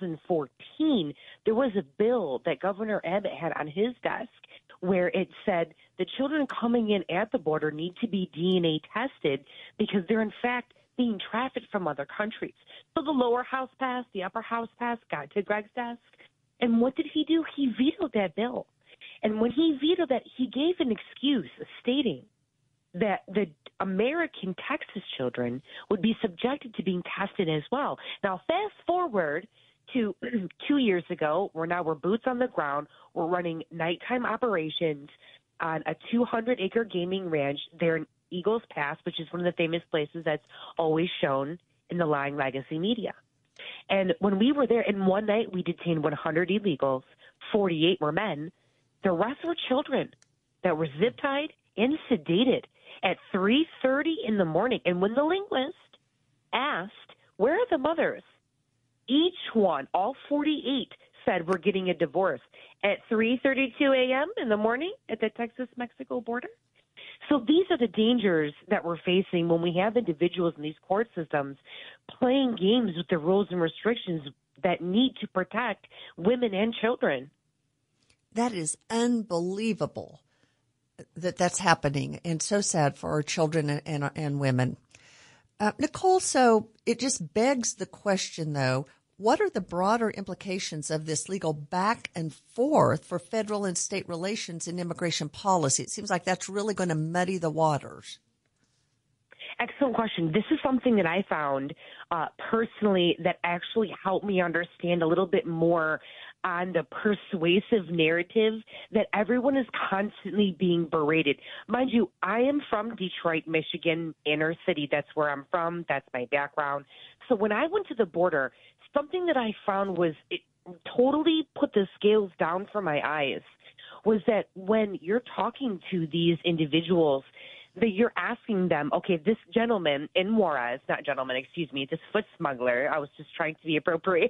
Speaker 10: 2014, there was a bill that Governor Abbott had on his desk where it said the children coming in at the border need to be DNA tested because they're, in fact, being trafficked from other countries. So the lower house passed, the upper house passed, got to Greg's desk. And what did he do? He vetoed that bill. And when he vetoed that, he gave an excuse stating that the American Texas children would be subjected to being tested as well. Now, fast forward to 2 years ago, we're boots on the ground. We're running nighttime operations on a 200-acre gaming ranch there in Eagles Pass, which is one of the famous places that's always shown in the Lying Legacy media. And when we were there, in one night, we detained 100 illegals, 48 were men. The rest were children that were zip-tied and sedated at 3:30 in the morning. And when the linguist asked, where are the mothers? Each one, all 48, said we're getting a divorce at 3:32 a.m. in the morning at the Texas-Mexico border. So these are the dangers that we're facing when we have individuals in these court systems playing games with the rules and restrictions that need to protect women and children.
Speaker 5: That is unbelievable that that's happening, and so sad for our children and women. Nicole, so it just begs the question, though, what are the broader implications of this legal back and forth for federal and state relations and immigration policy? It seems like that's really going to muddy the waters.
Speaker 10: Excellent question. This is something that I found personally that actually helped me understand a little bit more on the persuasive narrative that everyone is constantly being berated. Mind you, I am from Detroit, Michigan, inner city. That's where I'm from. That's my background. So when I went to the border, something that I found was it totally put the scales down for my eyes was that when you're talking to these individuals, that you're asking them, okay, this gentleman in Juarez, not gentleman, excuse me, this foot smuggler, I was just trying to be appropriate.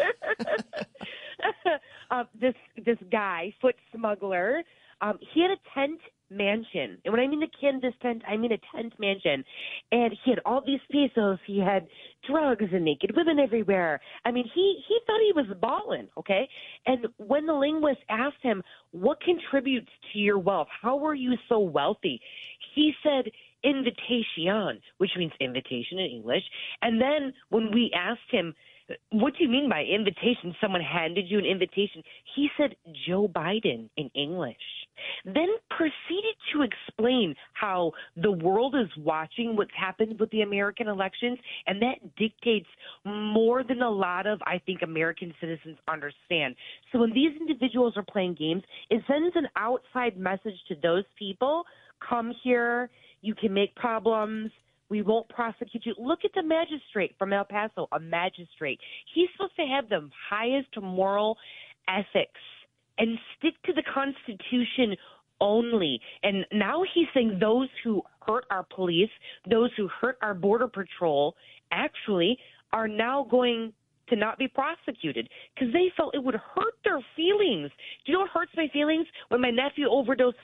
Speaker 10: This guy, foot smuggler, he had a tent mansion. And when I mean the canvas tent, I mean a tent mansion. And he had all these pesos. He had drugs and naked women everywhere. I mean, he thought he was balling, okay? And when the linguist asked him, what contributes to your wealth? How are you so wealthy? He said, invitation, which means invitation in English. And then when we asked him, what do you mean by invitation? Someone handed you an invitation. He said, Joe Biden in English. Then proceeded to explain how the world is watching what's happened with the American elections, and that dictates more than a lot of, I think, American citizens understand. So when these individuals are playing games, it sends an outside message to those people, come here, you can make problems, we won't prosecute you. Look at the magistrate from El Paso, a magistrate. He's supposed to have the highest moral ethics and stick to the Constitution only. And now he's saying those who hurt our police, those who hurt our Border Patrol, actually are now going to not be prosecuted because they felt it would hurt their feelings. Do you know what hurts my feelings? When my nephew overdosed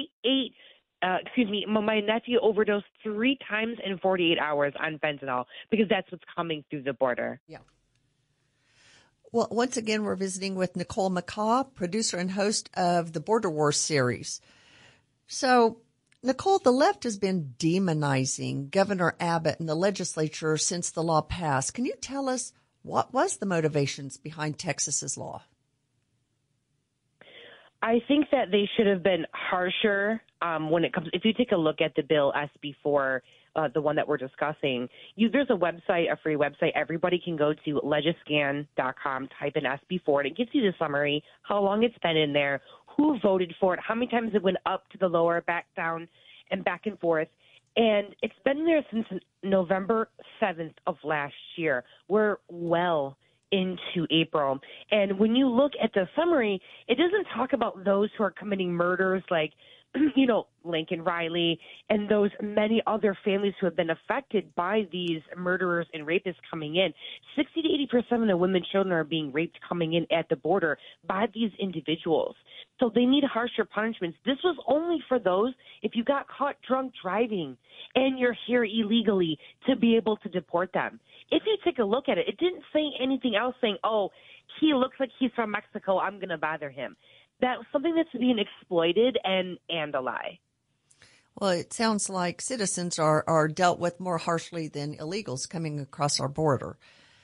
Speaker 10: my nephew overdosed 3 times in 48 hours on fentanyl because that's what's coming through the border.
Speaker 5: Yeah. Well, once again, we're visiting with Nicole McCaw, producer and host of the Border Wars series. So, Nicole, the left has been demonizing Governor Abbott and the legislature since the law passed. Can you tell us what was the motivations behind Texas's law?
Speaker 10: I think that they should have been harsher when it comes. If you take a look at the bill SB4, the one that we're discussing, there's a website, a free website. Everybody can go to legiscan.com, type in SB4, and it gives you the summary, how long it's been in there, who voted for it, how many times it went up to the lower, back down, and back and forth. And it's been there since November 7th of last year. We're well into April. And when you look at the summary, it doesn't talk about those who are committing murders like, you know, Lincoln Riley and those many other families who have been affected by these murderers and rapists coming in. 60 to 80% of the women and children are being raped coming in at the border by these individuals. So they need harsher punishments. This was only for those if you got caught drunk driving and you're here illegally to be able to deport them. If you take a look at it, it didn't say anything else saying, oh, he looks like he's from Mexico, I'm going to bother him. That's something that's being exploited and a lie.
Speaker 5: Well, it sounds like citizens are dealt with more harshly than illegals coming across our border.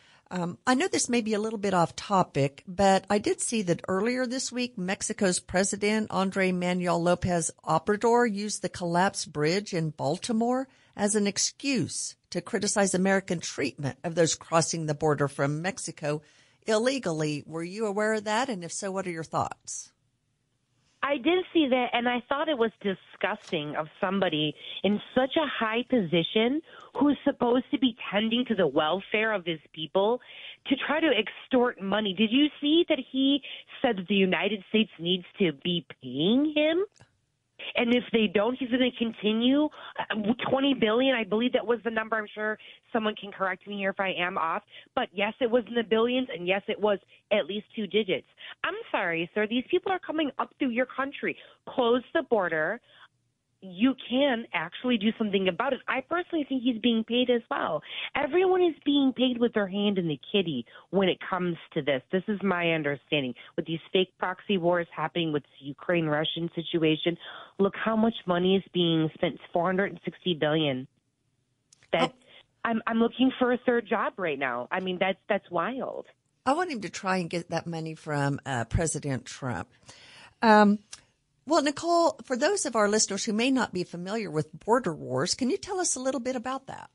Speaker 5: I know this may be a little bit off topic, but I did see that earlier this week, Mexico's President Andrés Manuel López Obrador used the collapsed bridge in Baltimore as an excuse to criticize American treatment of those crossing the border from Mexico illegally. Were you aware of that? And if so, what are your thoughts?
Speaker 10: I did see that, and I thought it was disgusting of somebody in such a high position who's supposed to be tending to the welfare of his people to try to extort money. Did you see that he said that the United States needs to be paying him? And if they don't, he's going to continue. $20 billion, I believe that was the number. I'm sure someone can correct me here if I am off. But yes, it was in the billions, and yes, it was at least 2 digits. I'm sorry, sir. These people are coming up through your country. Close the border. You can actually do something about it. I personally think he's being paid as well. Everyone is being paid with their hand in the kitty when it comes to this. This is my understanding. With these fake proxy wars happening with the Ukraine-Russian situation, look how much money is being spent, $460 billion. I'm looking for a third job right now. I mean, that's wild.
Speaker 5: I want him to try and get that money from President Trump. Well, Nicole, for those of our listeners who may not be familiar with border wars, can you tell us a little bit about that?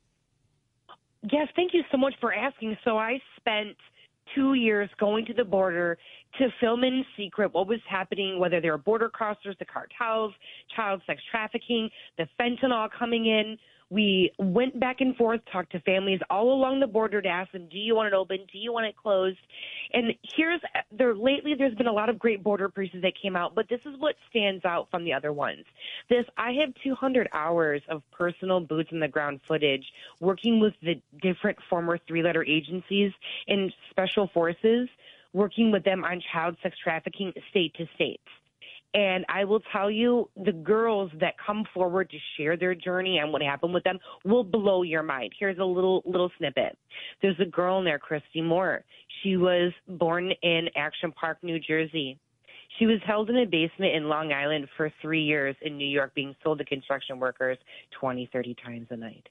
Speaker 10: Yes, thank you so much for asking. So I spent 2 years going to the border to film in secret what was happening, whether they were border crossers, the cartels, child sex trafficking, the fentanyl coming in. We went back and forth, talked to families all along the border to ask them, do you want it open? Do you want it closed? And lately there's been a lot of great border pieces that came out, but this is what stands out from the other ones. I have 200 hours of personal boots on the ground footage working with the different former 3-letter agencies and special forces, working with them on child sex trafficking state to state. And I will tell you, the girls that come forward to share their journey and what happened with them will blow your mind. Here's a little snippet. There's a girl in there, Christy Moore. She was born in Action Park, New Jersey. She was held in a basement in Long Island for 3 years in New York, being sold to construction workers 20, 30 times a night.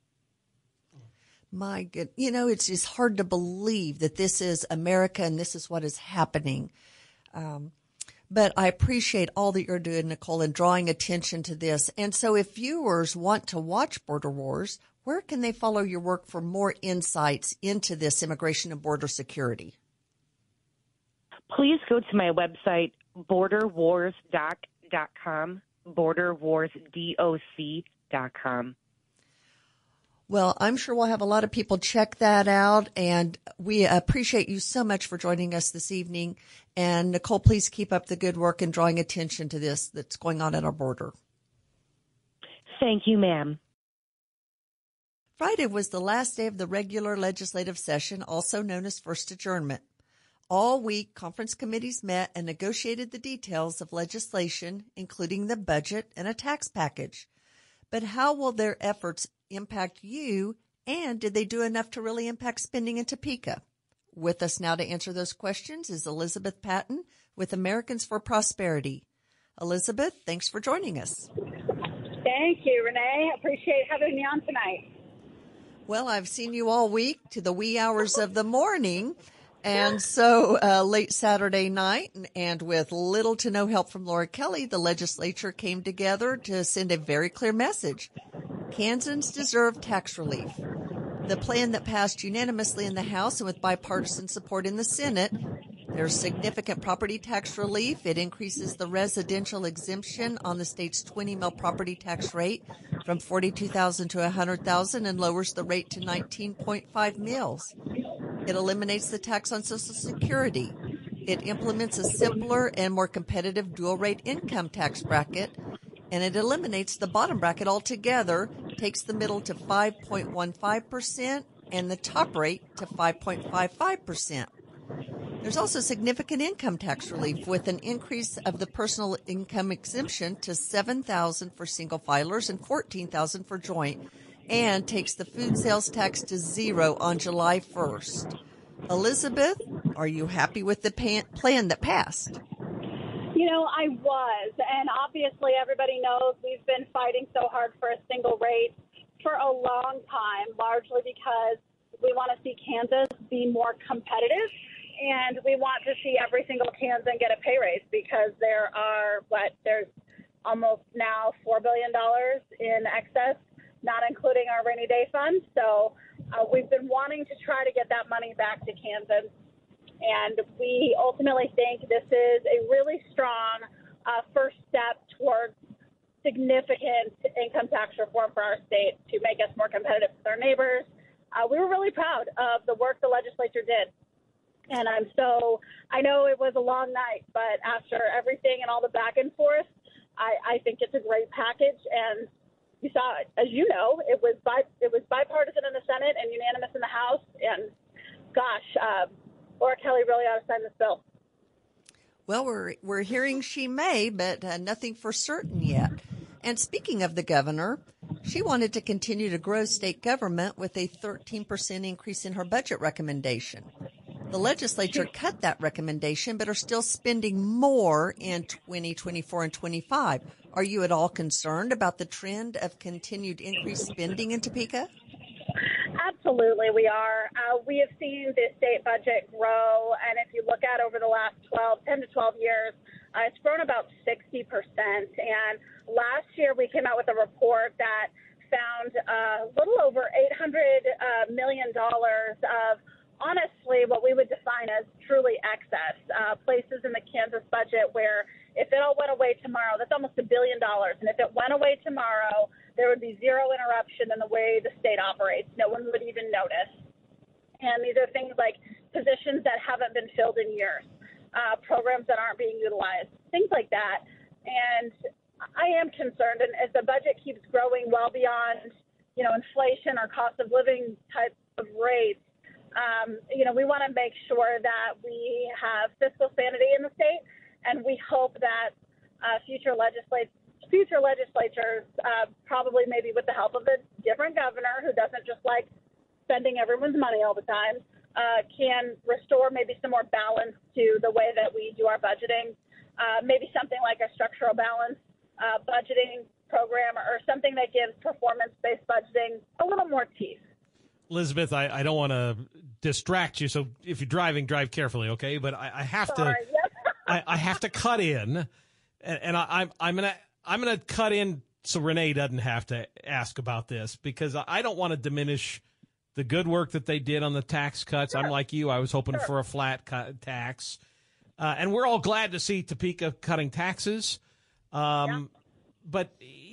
Speaker 5: My good, it's just hard to believe that this is America and this is what is happening. But I appreciate all that you're doing, Nicole, in drawing attention to this. And so if viewers want to watch Border Wars, where can they follow your work for more insights into this immigration and border security?
Speaker 10: Please go to my website, borderwarsdoc.com, borderwarsdoc.com.
Speaker 5: Well, I'm sure we'll have a lot of people check that out, and we appreciate you so much for joining us this evening. And Nicole, please keep up the good work in drawing attention to this that's going on at our border.
Speaker 10: Thank you, ma'am.
Speaker 5: Friday was the last day of the regular legislative session, also known as first adjournment. All week, conference committees met and negotiated the details of legislation, including the budget and a tax package. But how will their efforts impact you, and did they do enough to really impact spending in Topeka? With us now to answer those questions is Elizabeth Patton with Americans for Prosperity. Elizabeth, thanks for joining us.
Speaker 11: Thank you, Renee. I appreciate having me on tonight.
Speaker 5: Well, I've seen you all week to the wee hours of the morning, and so late Saturday night, and with little to no help from Laura Kelly, the legislature came together to send a very clear message. Kansans deserve tax relief. The plan that passed unanimously in the House and with bipartisan support in the Senate, there's significant property tax relief. It increases the residential exemption on the state's 20 mil property tax rate from $42,000 to $100,000 and lowers the rate to 19.5 mils. It eliminates the tax on Social Security. It implements a simpler and more competitive dual rate income tax bracket, and it eliminates the bottom bracket altogether, takes the middle to 5.15% and the top rate to 5.55%. There's also significant income tax relief with an increase of the personal income exemption to $7,000 for single filers and $14,000 for joint, and takes the food sales tax to zero on July 1st. Elizabeth, are you happy with the plan that passed?
Speaker 11: You know, I was, and obviously everybody knows we've been fighting so hard for a single rate for a long time, largely because we want to see Kansas be more competitive, and we want to see every single Kansan get a pay raise because there's almost now $4 billion in excess, not including our rainy day fund. So we've been wanting to try to get that money back to Kansas. And we ultimately think this is a really strong first step towards significant income tax reform for our state to make us more competitive with our neighbors. We were really proud of the work the legislature did. And I know it was a long night, but after everything and all the back and forth, I think it's a great package. And you saw, as you know, it was bipartisan in the Senate and unanimous in the House. And gosh, Laura Kelly really ought to sign this bill.
Speaker 5: Well, we're hearing she may, but nothing for certain yet. And speaking of the governor, she wanted to continue to grow state government with a 13% increase in her budget recommendation. The legislature cut that recommendation, but are still spending more in 2024 and 25. Are you at all concerned about the trend of continued increased spending in Topeka?
Speaker 11: Absolutely, we are. We have seen the state budget grow, and if you look at over the last 10 to 12 years, it's grown about 60%. And last year we came out with a report that found a little over $800 million of, honestly, what we would define as truly excess, places in the Kansas budget where if it all went away tomorrow, that's almost $1 billion. And if it went away tomorrow, there would be zero interruption in the way the state operates. No one would even notice. And these are things like positions that haven't been filled in years, programs that aren't being utilized, things like that. And I am concerned, and as the budget keeps growing well beyond, inflation or cost of living type of rates, we want to make sure that we have fiscal sanity in the state, and we hope that future legislatures, probably maybe with the help of a different governor who doesn't just like spending everyone's money all the time, can restore maybe some more balance to the way that we do our budgeting, maybe something like a structural balance budgeting program or something that gives performance-based budgeting a little more teeth.
Speaker 7: Elizabeth, I don't want to distract you, so if you're driving, drive carefully, okay? But I have to, I have to cut in, and I'm gonna cut in so Renee doesn't have to ask about this because I don't want to diminish the good work that they did on the tax cuts. Sure. I'm like you; I was hoping for a flat tax, and we're all glad to see Topeka cutting taxes. But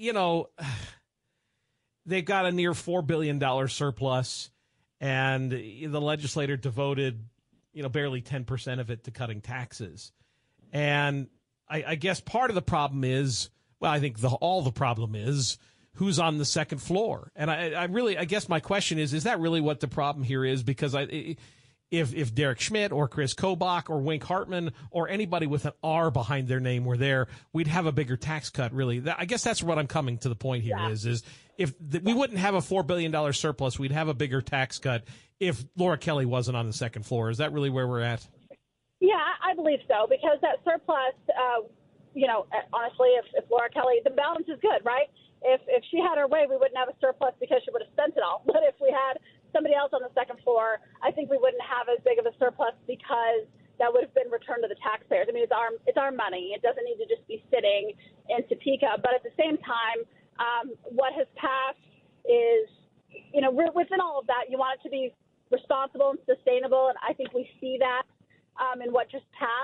Speaker 7: they've got a near $4 billion surplus, and the legislator devoted, barely 10% of it to cutting taxes. And I guess part of the problem is, well, I think all the problem is who's on the second floor. And I guess my question is that really what the problem here is? Because if Derek Schmidt or Chris Kobach or Wink Hartman or anybody with an R behind their name were there, we'd have a bigger tax cut, really. I guess that's what I'm coming to the point here is if we wouldn't have a $4 billion surplus, we'd have a bigger tax cut if Laura Kelly wasn't on the second floor. Is that really where we're at?
Speaker 11: Yeah, I believe so, because that surplus, honestly, if Laura Kelly, the balance is good, right? If she had her way, we wouldn't have a surplus because she would have spent it all. But if we had somebody else on the second floor, I think we wouldn't have as big of a surplus because that would have been returned to the taxpayers. I mean, it's our money. It doesn't need to just be sitting in Topeka. But at the same time, what has passed is, within all of that, you want it to be responsible and sustainable, and I think we see that in what just passed.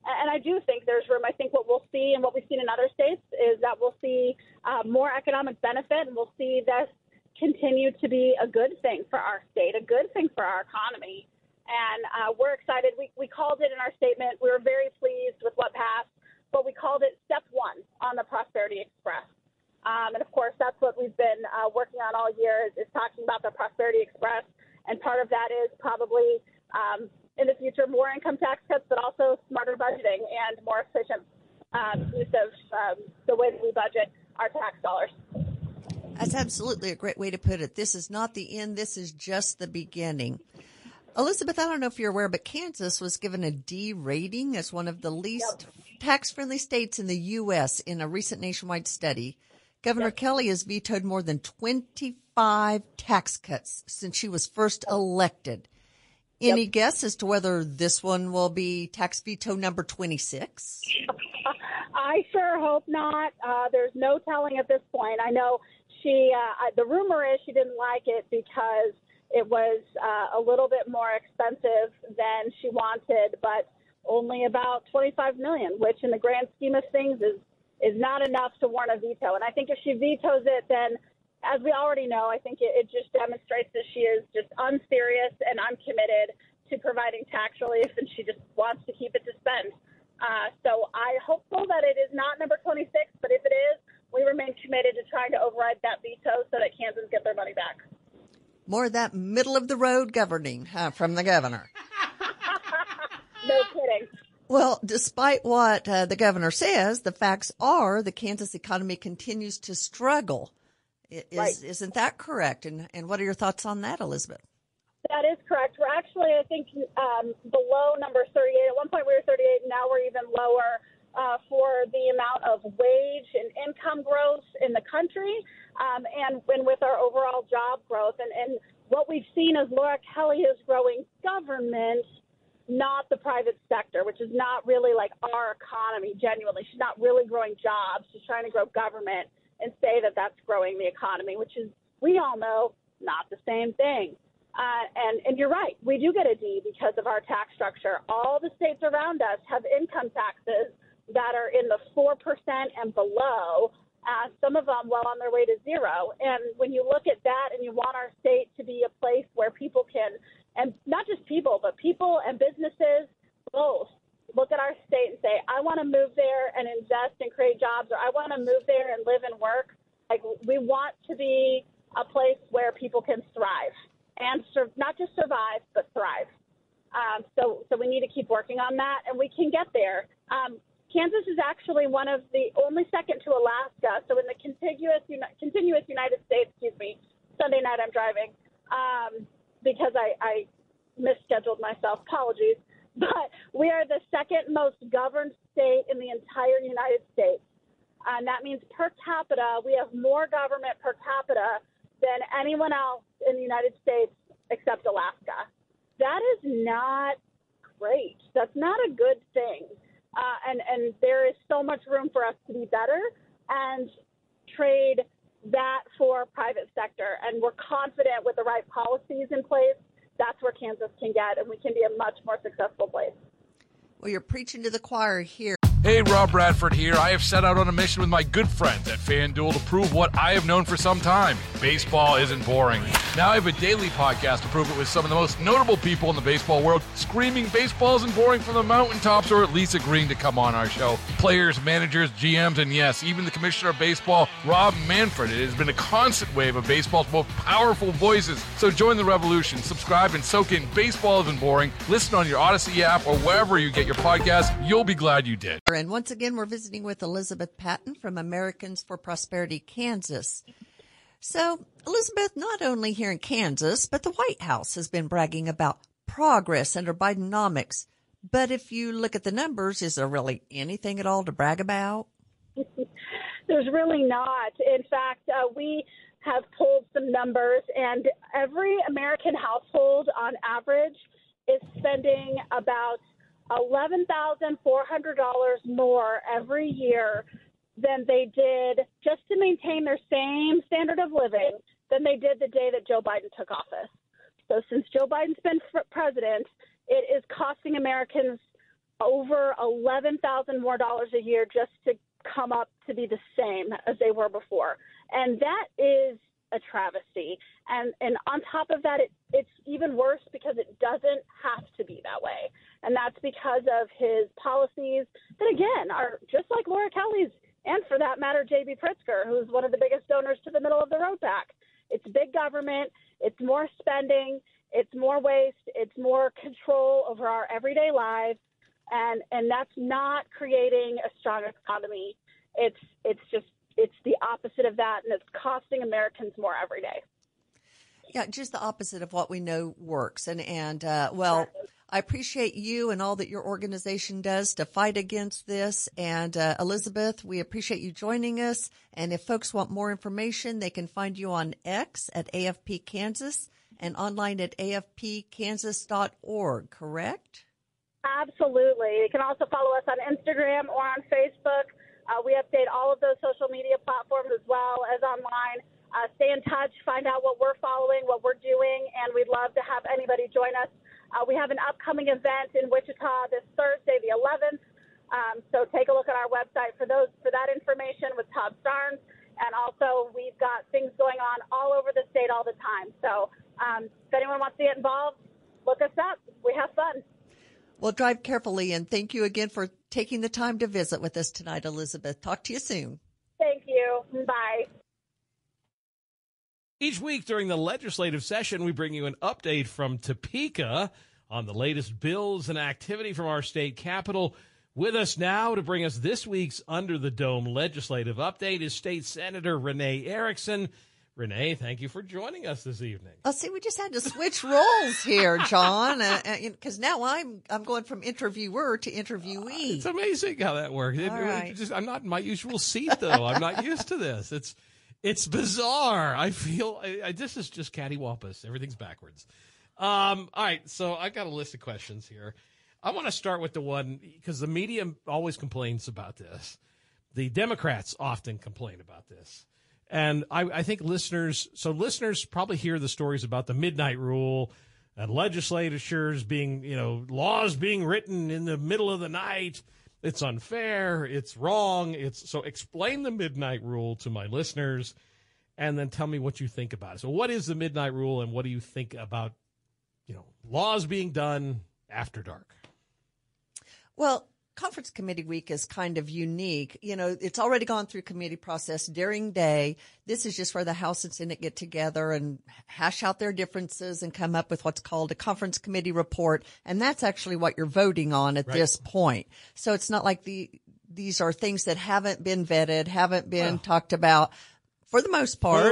Speaker 11: And I do think there's room. I think what we'll see and what we've seen in other states is that we'll see more economic benefit, and we'll see this continue to be a good thing for our state, a good thing for our economy. And we're excited. We called it in our statement. We were very pleased with what passed, but we called it step one on the Prosperity Express. And, of course, that's what we've been working on all year is talking about the Prosperity Express. And part of that is probably in the future more income tax cuts, but also smarter budgeting and more efficient use of the way that we budget our tax dollars.
Speaker 5: That's absolutely a great way to put it. This is not the end. This is just the beginning. Elizabeth, I don't know if you're aware, but Kansas was given a D rating as one of the least tax-friendly states in the U.S. in a recent nationwide study. Governor Kelly has vetoed more than 25 tax cuts since she was first elected. Any guess as to whether this one will be tax veto number 26?
Speaker 11: I sure hope not. There's no telling at this point. I know the rumor is she didn't like it because it was a little bit more expensive than she wanted, but only about $25 million, which in the grand scheme of things is not enough to warrant a veto. And I think if she vetoes it, then as we already know, I think it just demonstrates that she is just unserious and uncommitted to providing tax relief, and she just wants to keep it to spend. So I hopeful that it is not number 26, but if it is, we remain committed to trying to override that veto so that Kansans get their money back.
Speaker 5: More of that middle-of-the-road governing from the governor.
Speaker 11: No kidding.
Speaker 5: Well, despite what the governor says, the facts are the Kansas economy continues to struggle. Isn't that correct? And what are your thoughts on that, Elizabeth?
Speaker 11: That is correct. We're actually, I think, below number 38. At one point we were 38, now we're even lower for the amount of wage and income growth in the country and with our overall job growth. And what we've seen is Laura Kelly is growing government, not the private sector, which is not really like our economy genuinely. She's not really growing jobs. She's trying to grow government and say that that's growing the economy, which is, we all know, not the same thing. And you're right. We do get a D because of our tax structure. All the states around us have income taxes that are in the 4% and below, some of them well on their way to zero. And when you look at that and you want our state to be a place where people can, and not just people, but people and businesses both, look at our state and say, I want to move there and invest and create jobs, or I want to move there and live and work. Like, we want to be a place where people can thrive and not just survive, but thrive. So we need to keep working on that, and we can get there. Kansas is actually one of the only, second to Alaska. So in the continuous United States, Sunday night I'm driving because I misscheduled myself. Apologies. But we are the second most governed state in the entire United States. And that means per capita, we have more government per capita than anyone else in the United States except Alaska. That is not great. That's not a good thing. And there is so much room for us to be better and trade that for private sector. And we're confident with the right policies in place, that's where Kansas can get, and we can be a much more successful place.
Speaker 5: Well, you're preaching to the choir here.
Speaker 12: Hey, Rob Bradford here. I have set out on a mission with my good friends at FanDuel to prove what I have known for some time. Baseball isn't boring. Now I have a daily podcast to prove it with some of the most notable people in the baseball world, screaming baseball isn't boring from the mountaintops, or at least agreeing to come on our show. Players, managers, GMs, and yes, even the commissioner of baseball, Rob Manfred. It has been a constant wave of baseball's most powerful voices. So join the revolution. Subscribe and soak in Baseball Isn't Boring. Listen on your Odyssey app or wherever you get your podcasts. You'll be glad you did.
Speaker 5: And once again, we're visiting with Elizabeth Patton from Americans for Prosperity, Kansas. So, Elizabeth, not only here in Kansas, but the White House has been bragging about progress under Bidenomics. But if you look at the numbers, is there really anything at all to brag about?
Speaker 11: There's really not. In fact, we have pulled some numbers, and every American household on average is spending about $11,400 more every year than they did just to maintain their same standard of living than they did the day that Joe Biden took office. So since Joe Biden's been president, it is costing Americans over $11,000 more a year just to come up to be the same as they were before. And that is a travesty. And on top of that, it's even worse because it doesn't have to be that way. And that's because of his policies that, again, are just like Laura Kelly's, and for that matter, J.B. Pritzker, who's one of the biggest donors to the Middle of the Road PAC. It's big government. It's more spending. It's more waste. It's more control over our everyday lives. And that's not creating a strong economy. It's the opposite of that, and it's costing Americans more every day.
Speaker 5: Yeah, just the opposite of what we know works. Well, I appreciate you and all that your organization does to fight against this. And Elizabeth, we appreciate you joining us. And if folks want more information, they can find you on X at AFP Kansas and online at afpkansas.org, correct?
Speaker 11: Absolutely. You can also follow us on Instagram or on Facebook. We update all of those social media platforms as well as online. Stay in touch, find out what we're following, what we're doing, and we'd love to have anybody join us. We have an upcoming event in Wichita this Thursday, the 11th. So take a look at our website for that information with Todd Starnes. And also, we've got things going on all over the state all the time. So if anyone wants to get involved, look us up. We have fun.
Speaker 5: Well, drive carefully, and thank you again for taking the time to visit with us tonight, Elizabeth. Talk to you soon.
Speaker 11: Thank you. Bye.
Speaker 7: Each week during the legislative session, we bring you an update from Topeka on the latest bills and activity from our state capitol. With us now to bring us this week's Under the Dome legislative update is State Senator Renee Erickson. Renee, thank you for joining us this evening.
Speaker 5: Oh, see, we just had to switch roles here, John, because now I'm going from interviewer to interviewee.
Speaker 7: It's amazing how that works.
Speaker 5: Right.
Speaker 7: I'm not in my usual seat, though. I'm not used to this. It's bizarre. I feel this is just cattywampus. Everything's backwards. All right, so I got a list of questions here. I want to start with the one, because the media always complains about this. The Democrats often complain about this. And I think listeners probably hear the stories about the midnight rule and legislatures being, laws being written in the middle of the night. It's unfair. It's wrong. So explain the midnight rule to my listeners and then tell me what you think about it. So what is the midnight rule and what do you think about, laws being done after dark?
Speaker 5: Well, Conference Committee Week is kind of unique. It's already gone through committee process during day. This is just where the House and Senate get together and hash out their differences and come up with what's called a conference committee report. And that's actually what you're voting on at this point. So it's not like these are things that haven't been vetted, haven't been talked about for the most part.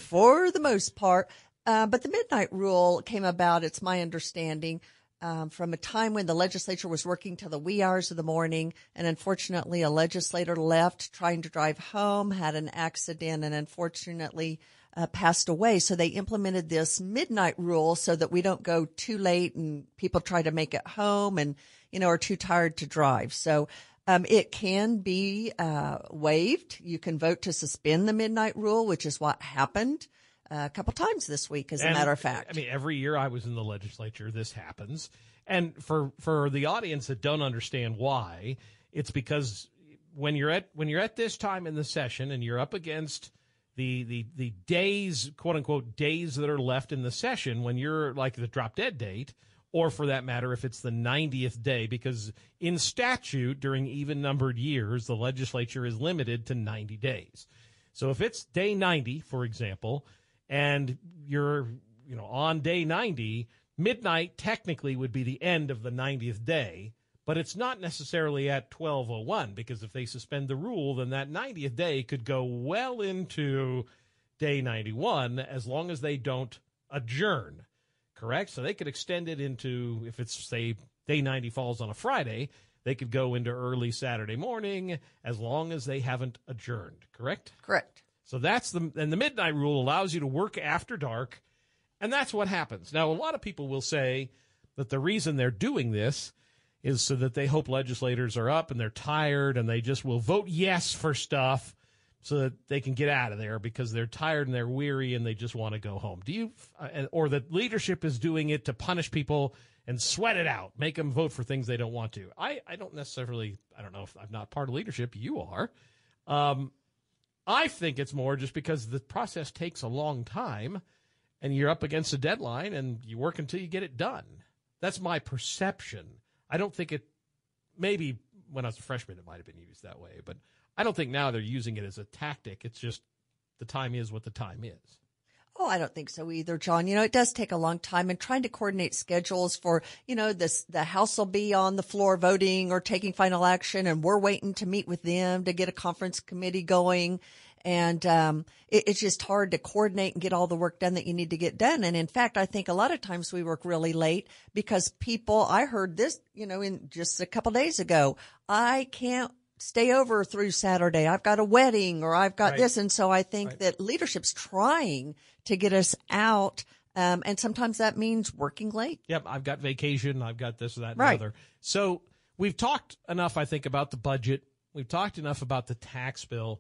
Speaker 5: But the midnight rule came about, it's my understanding, from a time when the legislature was working till the wee hours of the morning, and unfortunately a legislator left trying to drive home, had an accident, and unfortunately passed away. So they implemented this midnight rule so that we don't go too late and people try to make it home and, are too tired to drive. So it can be waived. You can vote to suspend the midnight rule, which is what happened a couple times this week, as a matter of fact.
Speaker 7: I mean, every year I was in the legislature, this happens. And for the audience that don't understand why, it's because when you're at this time in the session and you're up against the days, quote unquote, days that are left in the session, when you're like the drop dead date, or for that matter, if it's the 90th day, because in statute during even numbered years, the legislature is limited to 90 days. So if it's day 90, for example, and you're, on day 90, midnight technically would be the end of the 90th day, but it's not necessarily at 12:01, because if they suspend the rule, then that 90th day could go well into day 91 as long as they don't adjourn, correct? So they could extend it into, if it's, say, day 90 falls on a Friday, they could go into early Saturday morning as long as they haven't adjourned, correct?
Speaker 5: Correct.
Speaker 7: So and the midnight rule allows you to work after dark, and that's what happens. Now, a lot of people will say that the reason they're doing this is so that they hope legislators are up and they're tired and they just will vote yes for stuff so that they can get out of there because they're tired and they're weary and they just want to go home. Or that leadership is doing it to punish people and sweat it out. Make them vote for things they don't want to. I don't necessarily, I don't know if I'm not part of leadership. You are. I think it's more just because the process takes a long time and you're up against a deadline and you work until you get it done. That's my perception. I don't think it, maybe when I was a freshman it might have been used that way, but I don't think now they're using it as a tactic. It's just the time is what the time is.
Speaker 5: Oh, I don't think so either, John. It does take a long time, and trying to coordinate schedules for, the House will be on the floor voting or taking final action, and we're waiting to meet with them to get a conference committee going. And it's just hard to coordinate and get all the work done that you need to get done. And in fact, I think a lot of times we work really late because I heard this, in just a couple days ago, I can't stay over through Saturday. I've got a wedding or I've got this. And so I think that leadership's trying to get us out. And sometimes that means working late.
Speaker 7: Yep. I've got vacation. I've got this, that, and the other. So we've talked enough, I think, about the budget. We've talked enough about the tax bill.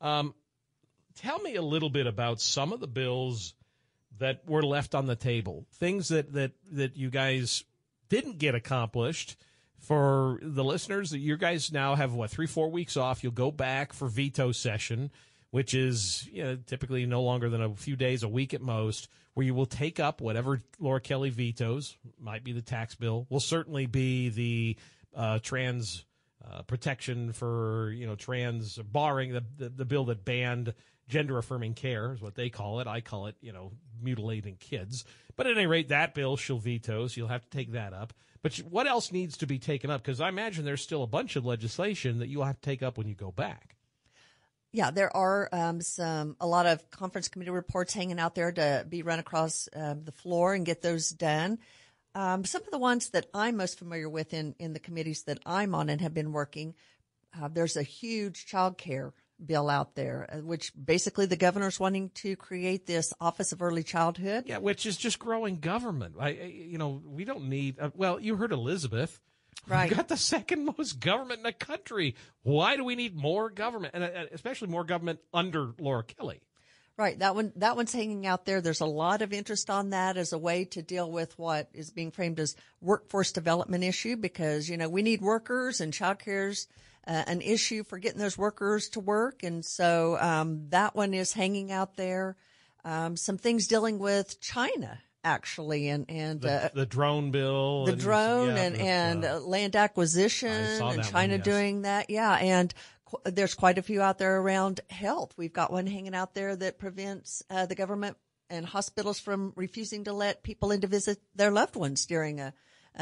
Speaker 7: Tell me a little bit about some of the bills that were left on the table, things that you guys didn't get accomplished. For the listeners, that you guys now have, 3-4 weeks off. You'll go back for veto session, which is typically no longer than a few days, a week at most, where you will take up whatever Laura Kelly vetoes. Might be the tax bill. Will certainly be the trans protection for, trans, barring the bill that banned gender-affirming care is what they call it. I call it, mutilating kids. But at any rate, that bill she'll veto, so you'll have to take that up. But what else needs to be taken up? Because I imagine there's still a bunch of legislation that you'll have to take up when you go back.
Speaker 5: Yeah, there are a lot of conference committee reports hanging out there to be run across the floor and get those done. Some of the ones that I'm most familiar with in the committees that I'm on and have been working, there's a huge child care bill out there, which basically the governor's wanting to create this Office of Early Childhood.
Speaker 7: Yeah, which is just growing government. We don't need, you heard Elizabeth.
Speaker 5: Right.
Speaker 7: We've got the second most government in the country. Why do we need more government? And especially more government under Laura Kelly.
Speaker 5: Right. That one's hanging out there. There's a lot of interest on that as a way to deal with what is being framed as workforce development issue because, we need workers and child care's an issue for getting those workers to work. And so that one is hanging out there. Some things dealing with China, actually, and
Speaker 7: the drone bill.
Speaker 5: The drone and land acquisition and China doing that. Yeah. And there's quite a few out there around health. We've got one hanging out there that prevents the government and hospitals from refusing to let people in to visit their loved ones during a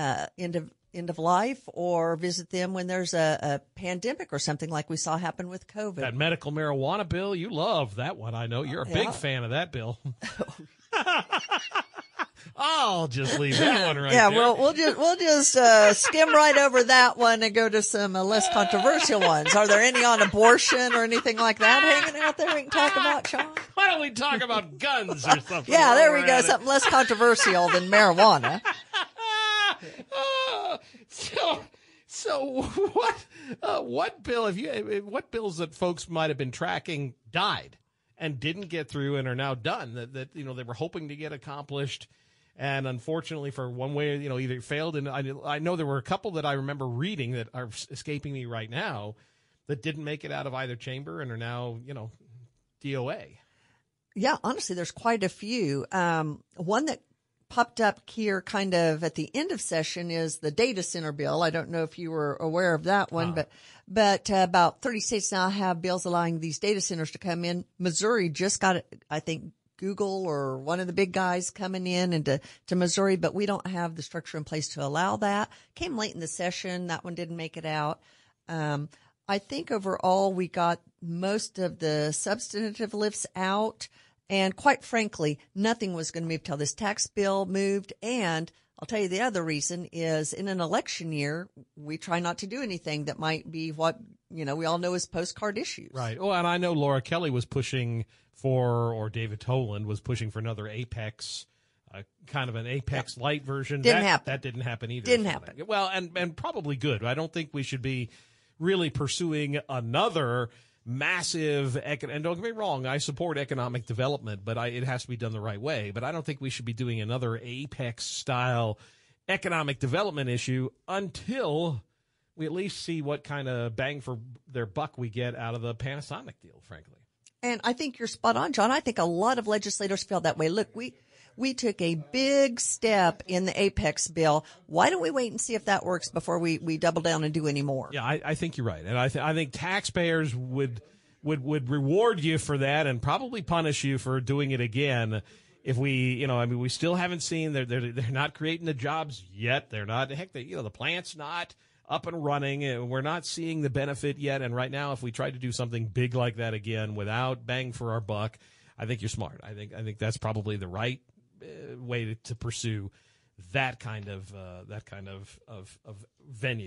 Speaker 5: end of life or visit them when there's a pandemic or something like we saw happen with COVID.
Speaker 7: That medical marijuana bill, you love that one. I know you're a big fan of that bill. I'll just leave that one right there.
Speaker 5: Yeah, we'll just skim right over that one and go to some less controversial ones. Are there any on abortion or anything like that hanging out there we can talk about, Sean?
Speaker 7: Why don't we talk about guns or something?
Speaker 5: Yeah, there we go. Something less controversial than marijuana.
Speaker 7: So what bills that folks might have been tracking died and didn't get through and are now done that they were hoping to get accomplished, and unfortunately for one way either failed, and I know there were a couple that I remember reading that are escaping me right now that didn't make it out of either chamber and are now DOA.
Speaker 5: Yeah, honestly, there's quite a few. One that popped up here kind of at the end of session is the data center bill. I don't know if you were aware of that one, but about 30 states now have bills allowing these data centers to come in. Missouri just got, I think, Google or one of the big guys coming in into Missouri, but we don't have the structure in place to allow that. Came late in the session. That one didn't make it out. I think overall we got most of the substantive lifts out. And quite frankly, nothing was going to move till this tax bill moved. And I'll tell you the other reason is in an election year, we try not to do anything that might be what, we all know as postcard issues.
Speaker 7: Right. Oh, and I know Laura Kelly was pushing or David Toland was pushing for another Apex, kind of an Apex light version.
Speaker 5: Didn't happen.
Speaker 7: That didn't happen either.
Speaker 5: Didn't happen.
Speaker 7: Well, and probably good. I don't think we should be really pursuing another massive, and don't get me wrong, I support economic development, but it has to be done the right way. But I don't think we should be doing another Apex-style economic development issue until we at least see what kind of bang for their buck we get out of the Panasonic deal, frankly.
Speaker 5: And I think you're spot on, John. I think a lot of legislators feel that way. Look, we took a big step in the Apex bill. Why don't we wait and see if that works before we double down and do any more?
Speaker 7: Yeah, I think you're right. And I think taxpayers would reward you for that and probably punish you for doing it again. If we, we still haven't seen, they're not creating the jobs yet. They're not, the plant's not up and running. We're not seeing the benefit yet. And right now, if we try to do something big like that again without bang for our buck, I think you're smart. I think that's probably the right way to pursue that kind of venue.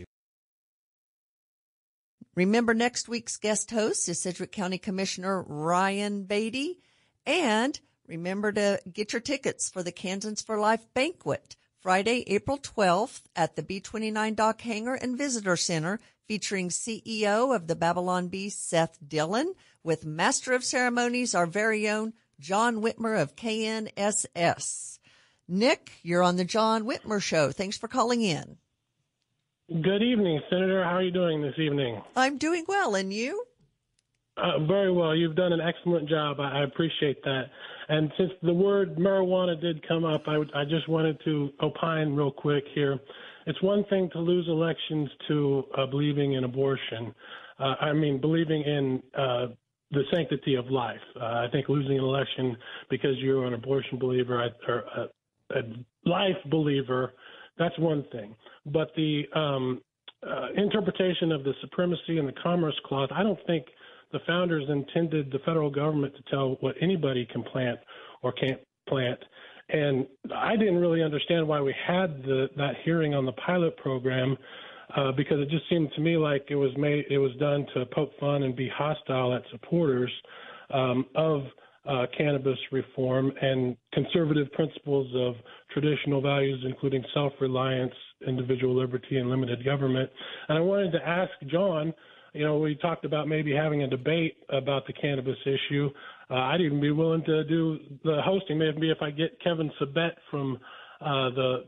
Speaker 5: Remember, next week's guest host is Sedgwick County Commissioner Ryan Beatty. And remember to get your tickets for the Kansans for Life banquet Friday, April 12th at the B-29 Dock Hangar and Visitor Center, featuring CEO of the Babylon Bee, Seth Dillon, with Master of Ceremonies, our very own John Whitmer of KNSS. Nick, you're on the John Whitmer Show. Thanks for calling in.
Speaker 13: Good evening, Senator. How are you doing this evening?
Speaker 5: I'm doing well, and you?
Speaker 13: Very well. You've done an excellent job. I appreciate that. And since the word marijuana did come up, I just wanted to opine real quick here. It's one thing to lose elections to believing in abortion. Believing in the sanctity of life. I think losing an election because you're an abortion believer or a life believer, that's one thing. But the interpretation of the supremacy and the Commerce Clause, I don't think the founders intended the federal government to tell what anybody can plant or can't plant. And I didn't really understand why we had that hearing on the pilot program because it just seemed to me like it was done to poke fun and be hostile at supporters of cannabis reform and conservative principles of traditional values, including self-reliance, individual liberty, and limited government. And I wanted to ask John, we talked about maybe having a debate about the cannabis issue. I'd even be willing to do the hosting, maybe if I get Kevin Sabet from the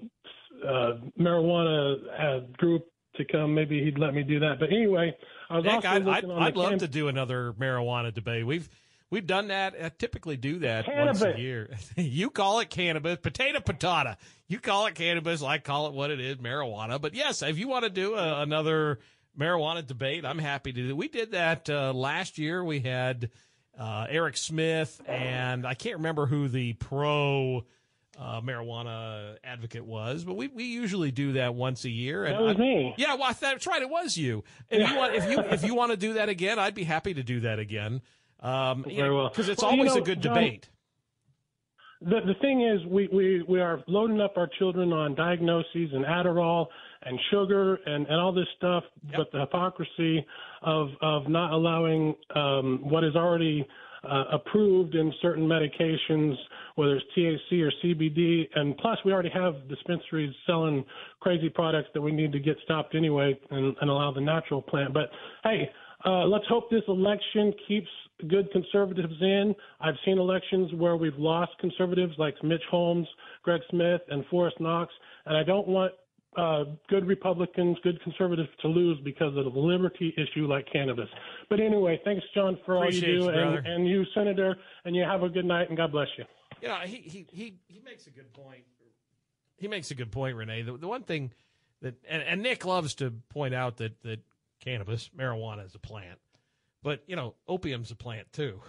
Speaker 13: marijuana group to come, maybe he'd let me do that. But anyway, I was
Speaker 7: Nick,
Speaker 13: also looking on
Speaker 7: I'd love to do another marijuana debate. We've done that. I typically do that
Speaker 13: cannabis.
Speaker 7: Once a year. You call it cannabis, potato patata. You call it cannabis. I call it what it is, marijuana. But yes, if you want to do another marijuana debate, I'm happy to do it. We did that last year. We had Eric Smith, and I can't remember who the pro marijuana advocate was, but we usually do that once a year. And
Speaker 13: that was me.
Speaker 7: Yeah, well, that's right. It was you. If you want to do that again, I'd be happy to do that again.
Speaker 13: Very well.
Speaker 7: Because it's always a good debate.
Speaker 13: The thing is, we are loading up our children on diagnoses and Adderall and sugar and all this stuff, yep. But the hypocrisy of not allowing what is already approved in certain medications, whether it's THC or CBD, and plus we already have dispensaries selling crazy products that we need to get stopped anyway and allow the natural plant. But hey, let's hope this election keeps good conservatives in. I've seen elections where we've lost conservatives like Mitch Holmes, Greg Smith, and Forrest Knox, and I don't want good Republicans, good conservatives to lose because of the liberty issue like cannabis. But anyway, thanks, John, for all you do, and you, Senator, and you have a good night, and God bless you.
Speaker 7: He makes a good point. He makes a good point, Renee. The one thing that, and Nick loves to point out that cannabis, marijuana is a plant. But, opium's a plant, too.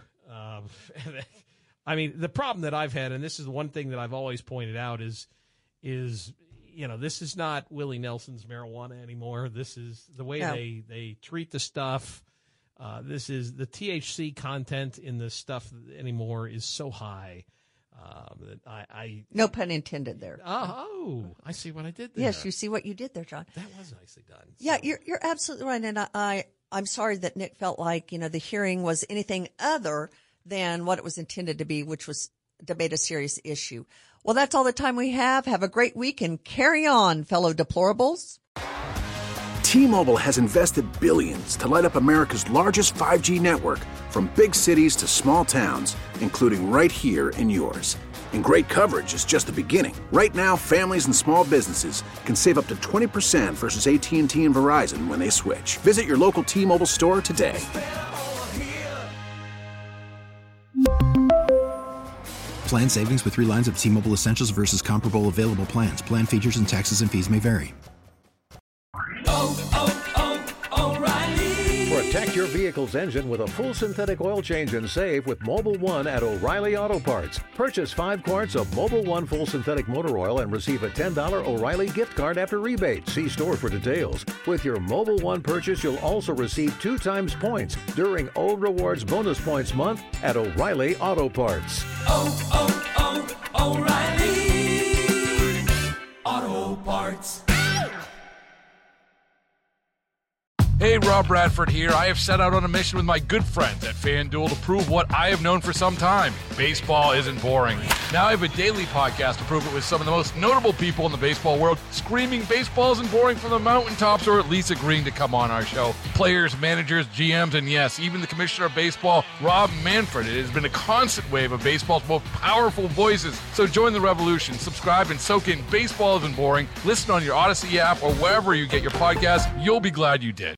Speaker 7: The problem that I've had, and this is the one thing that I've always pointed out, is this is not Willie Nelson's marijuana anymore. This is the way they treat the stuff. This is the THC content in the stuff anymore is so high that I
Speaker 5: no pun intended there.
Speaker 7: Oh, I see what I did there.
Speaker 5: Yes, you see what you did there, John.
Speaker 7: That was nicely done.
Speaker 5: Yeah, you're absolutely right, and I'm sorry that Nick felt like, the hearing was anything other than what it was intended to be, which was debate a serious issue. Well, that's all the time we have. Have a great week and carry on, fellow deplorables.
Speaker 2: T-Mobile has invested billions to light up America's largest 5G network, from big cities to small towns, including right here in yours. And great coverage is just the beginning. Right now, families and small businesses can save up to 20% versus AT&T and Verizon when they switch. Visit your local T-Mobile store today.
Speaker 3: Plan savings with 3 lines of T-Mobile Essentials versus comparable available plans. Plan features and taxes and fees may vary.
Speaker 14: Protect your vehicle's engine with a full synthetic oil change and save with Mobil 1 at O'Reilly Auto Parts. Purchase 5 quarts of Mobil 1 full synthetic motor oil and receive a $10 O'Reilly gift card after rebate. See store for details. With your Mobil 1 purchase, you'll also receive 2 times points during O Rewards Bonus Points Month at O'Reilly Auto Parts.
Speaker 15: O'Reilly Auto Parts.
Speaker 12: Hey, Rob Bradford here. I have set out on a mission with my good friends at FanDuel to prove what I have known for some time. Baseball isn't boring. Now I have a daily podcast to prove it with some of the most notable people in the baseball world, screaming baseball isn't boring from the mountaintops, or at least agreeing to come on our show. Players, managers, GMs, and yes, even the commissioner of baseball, Rob Manfred. It has been a constant wave of baseball's most powerful voices. So join the revolution. Subscribe and soak in Baseball Isn't Boring. Listen on your Odyssey app or wherever you get your podcasts. You'll be glad you did.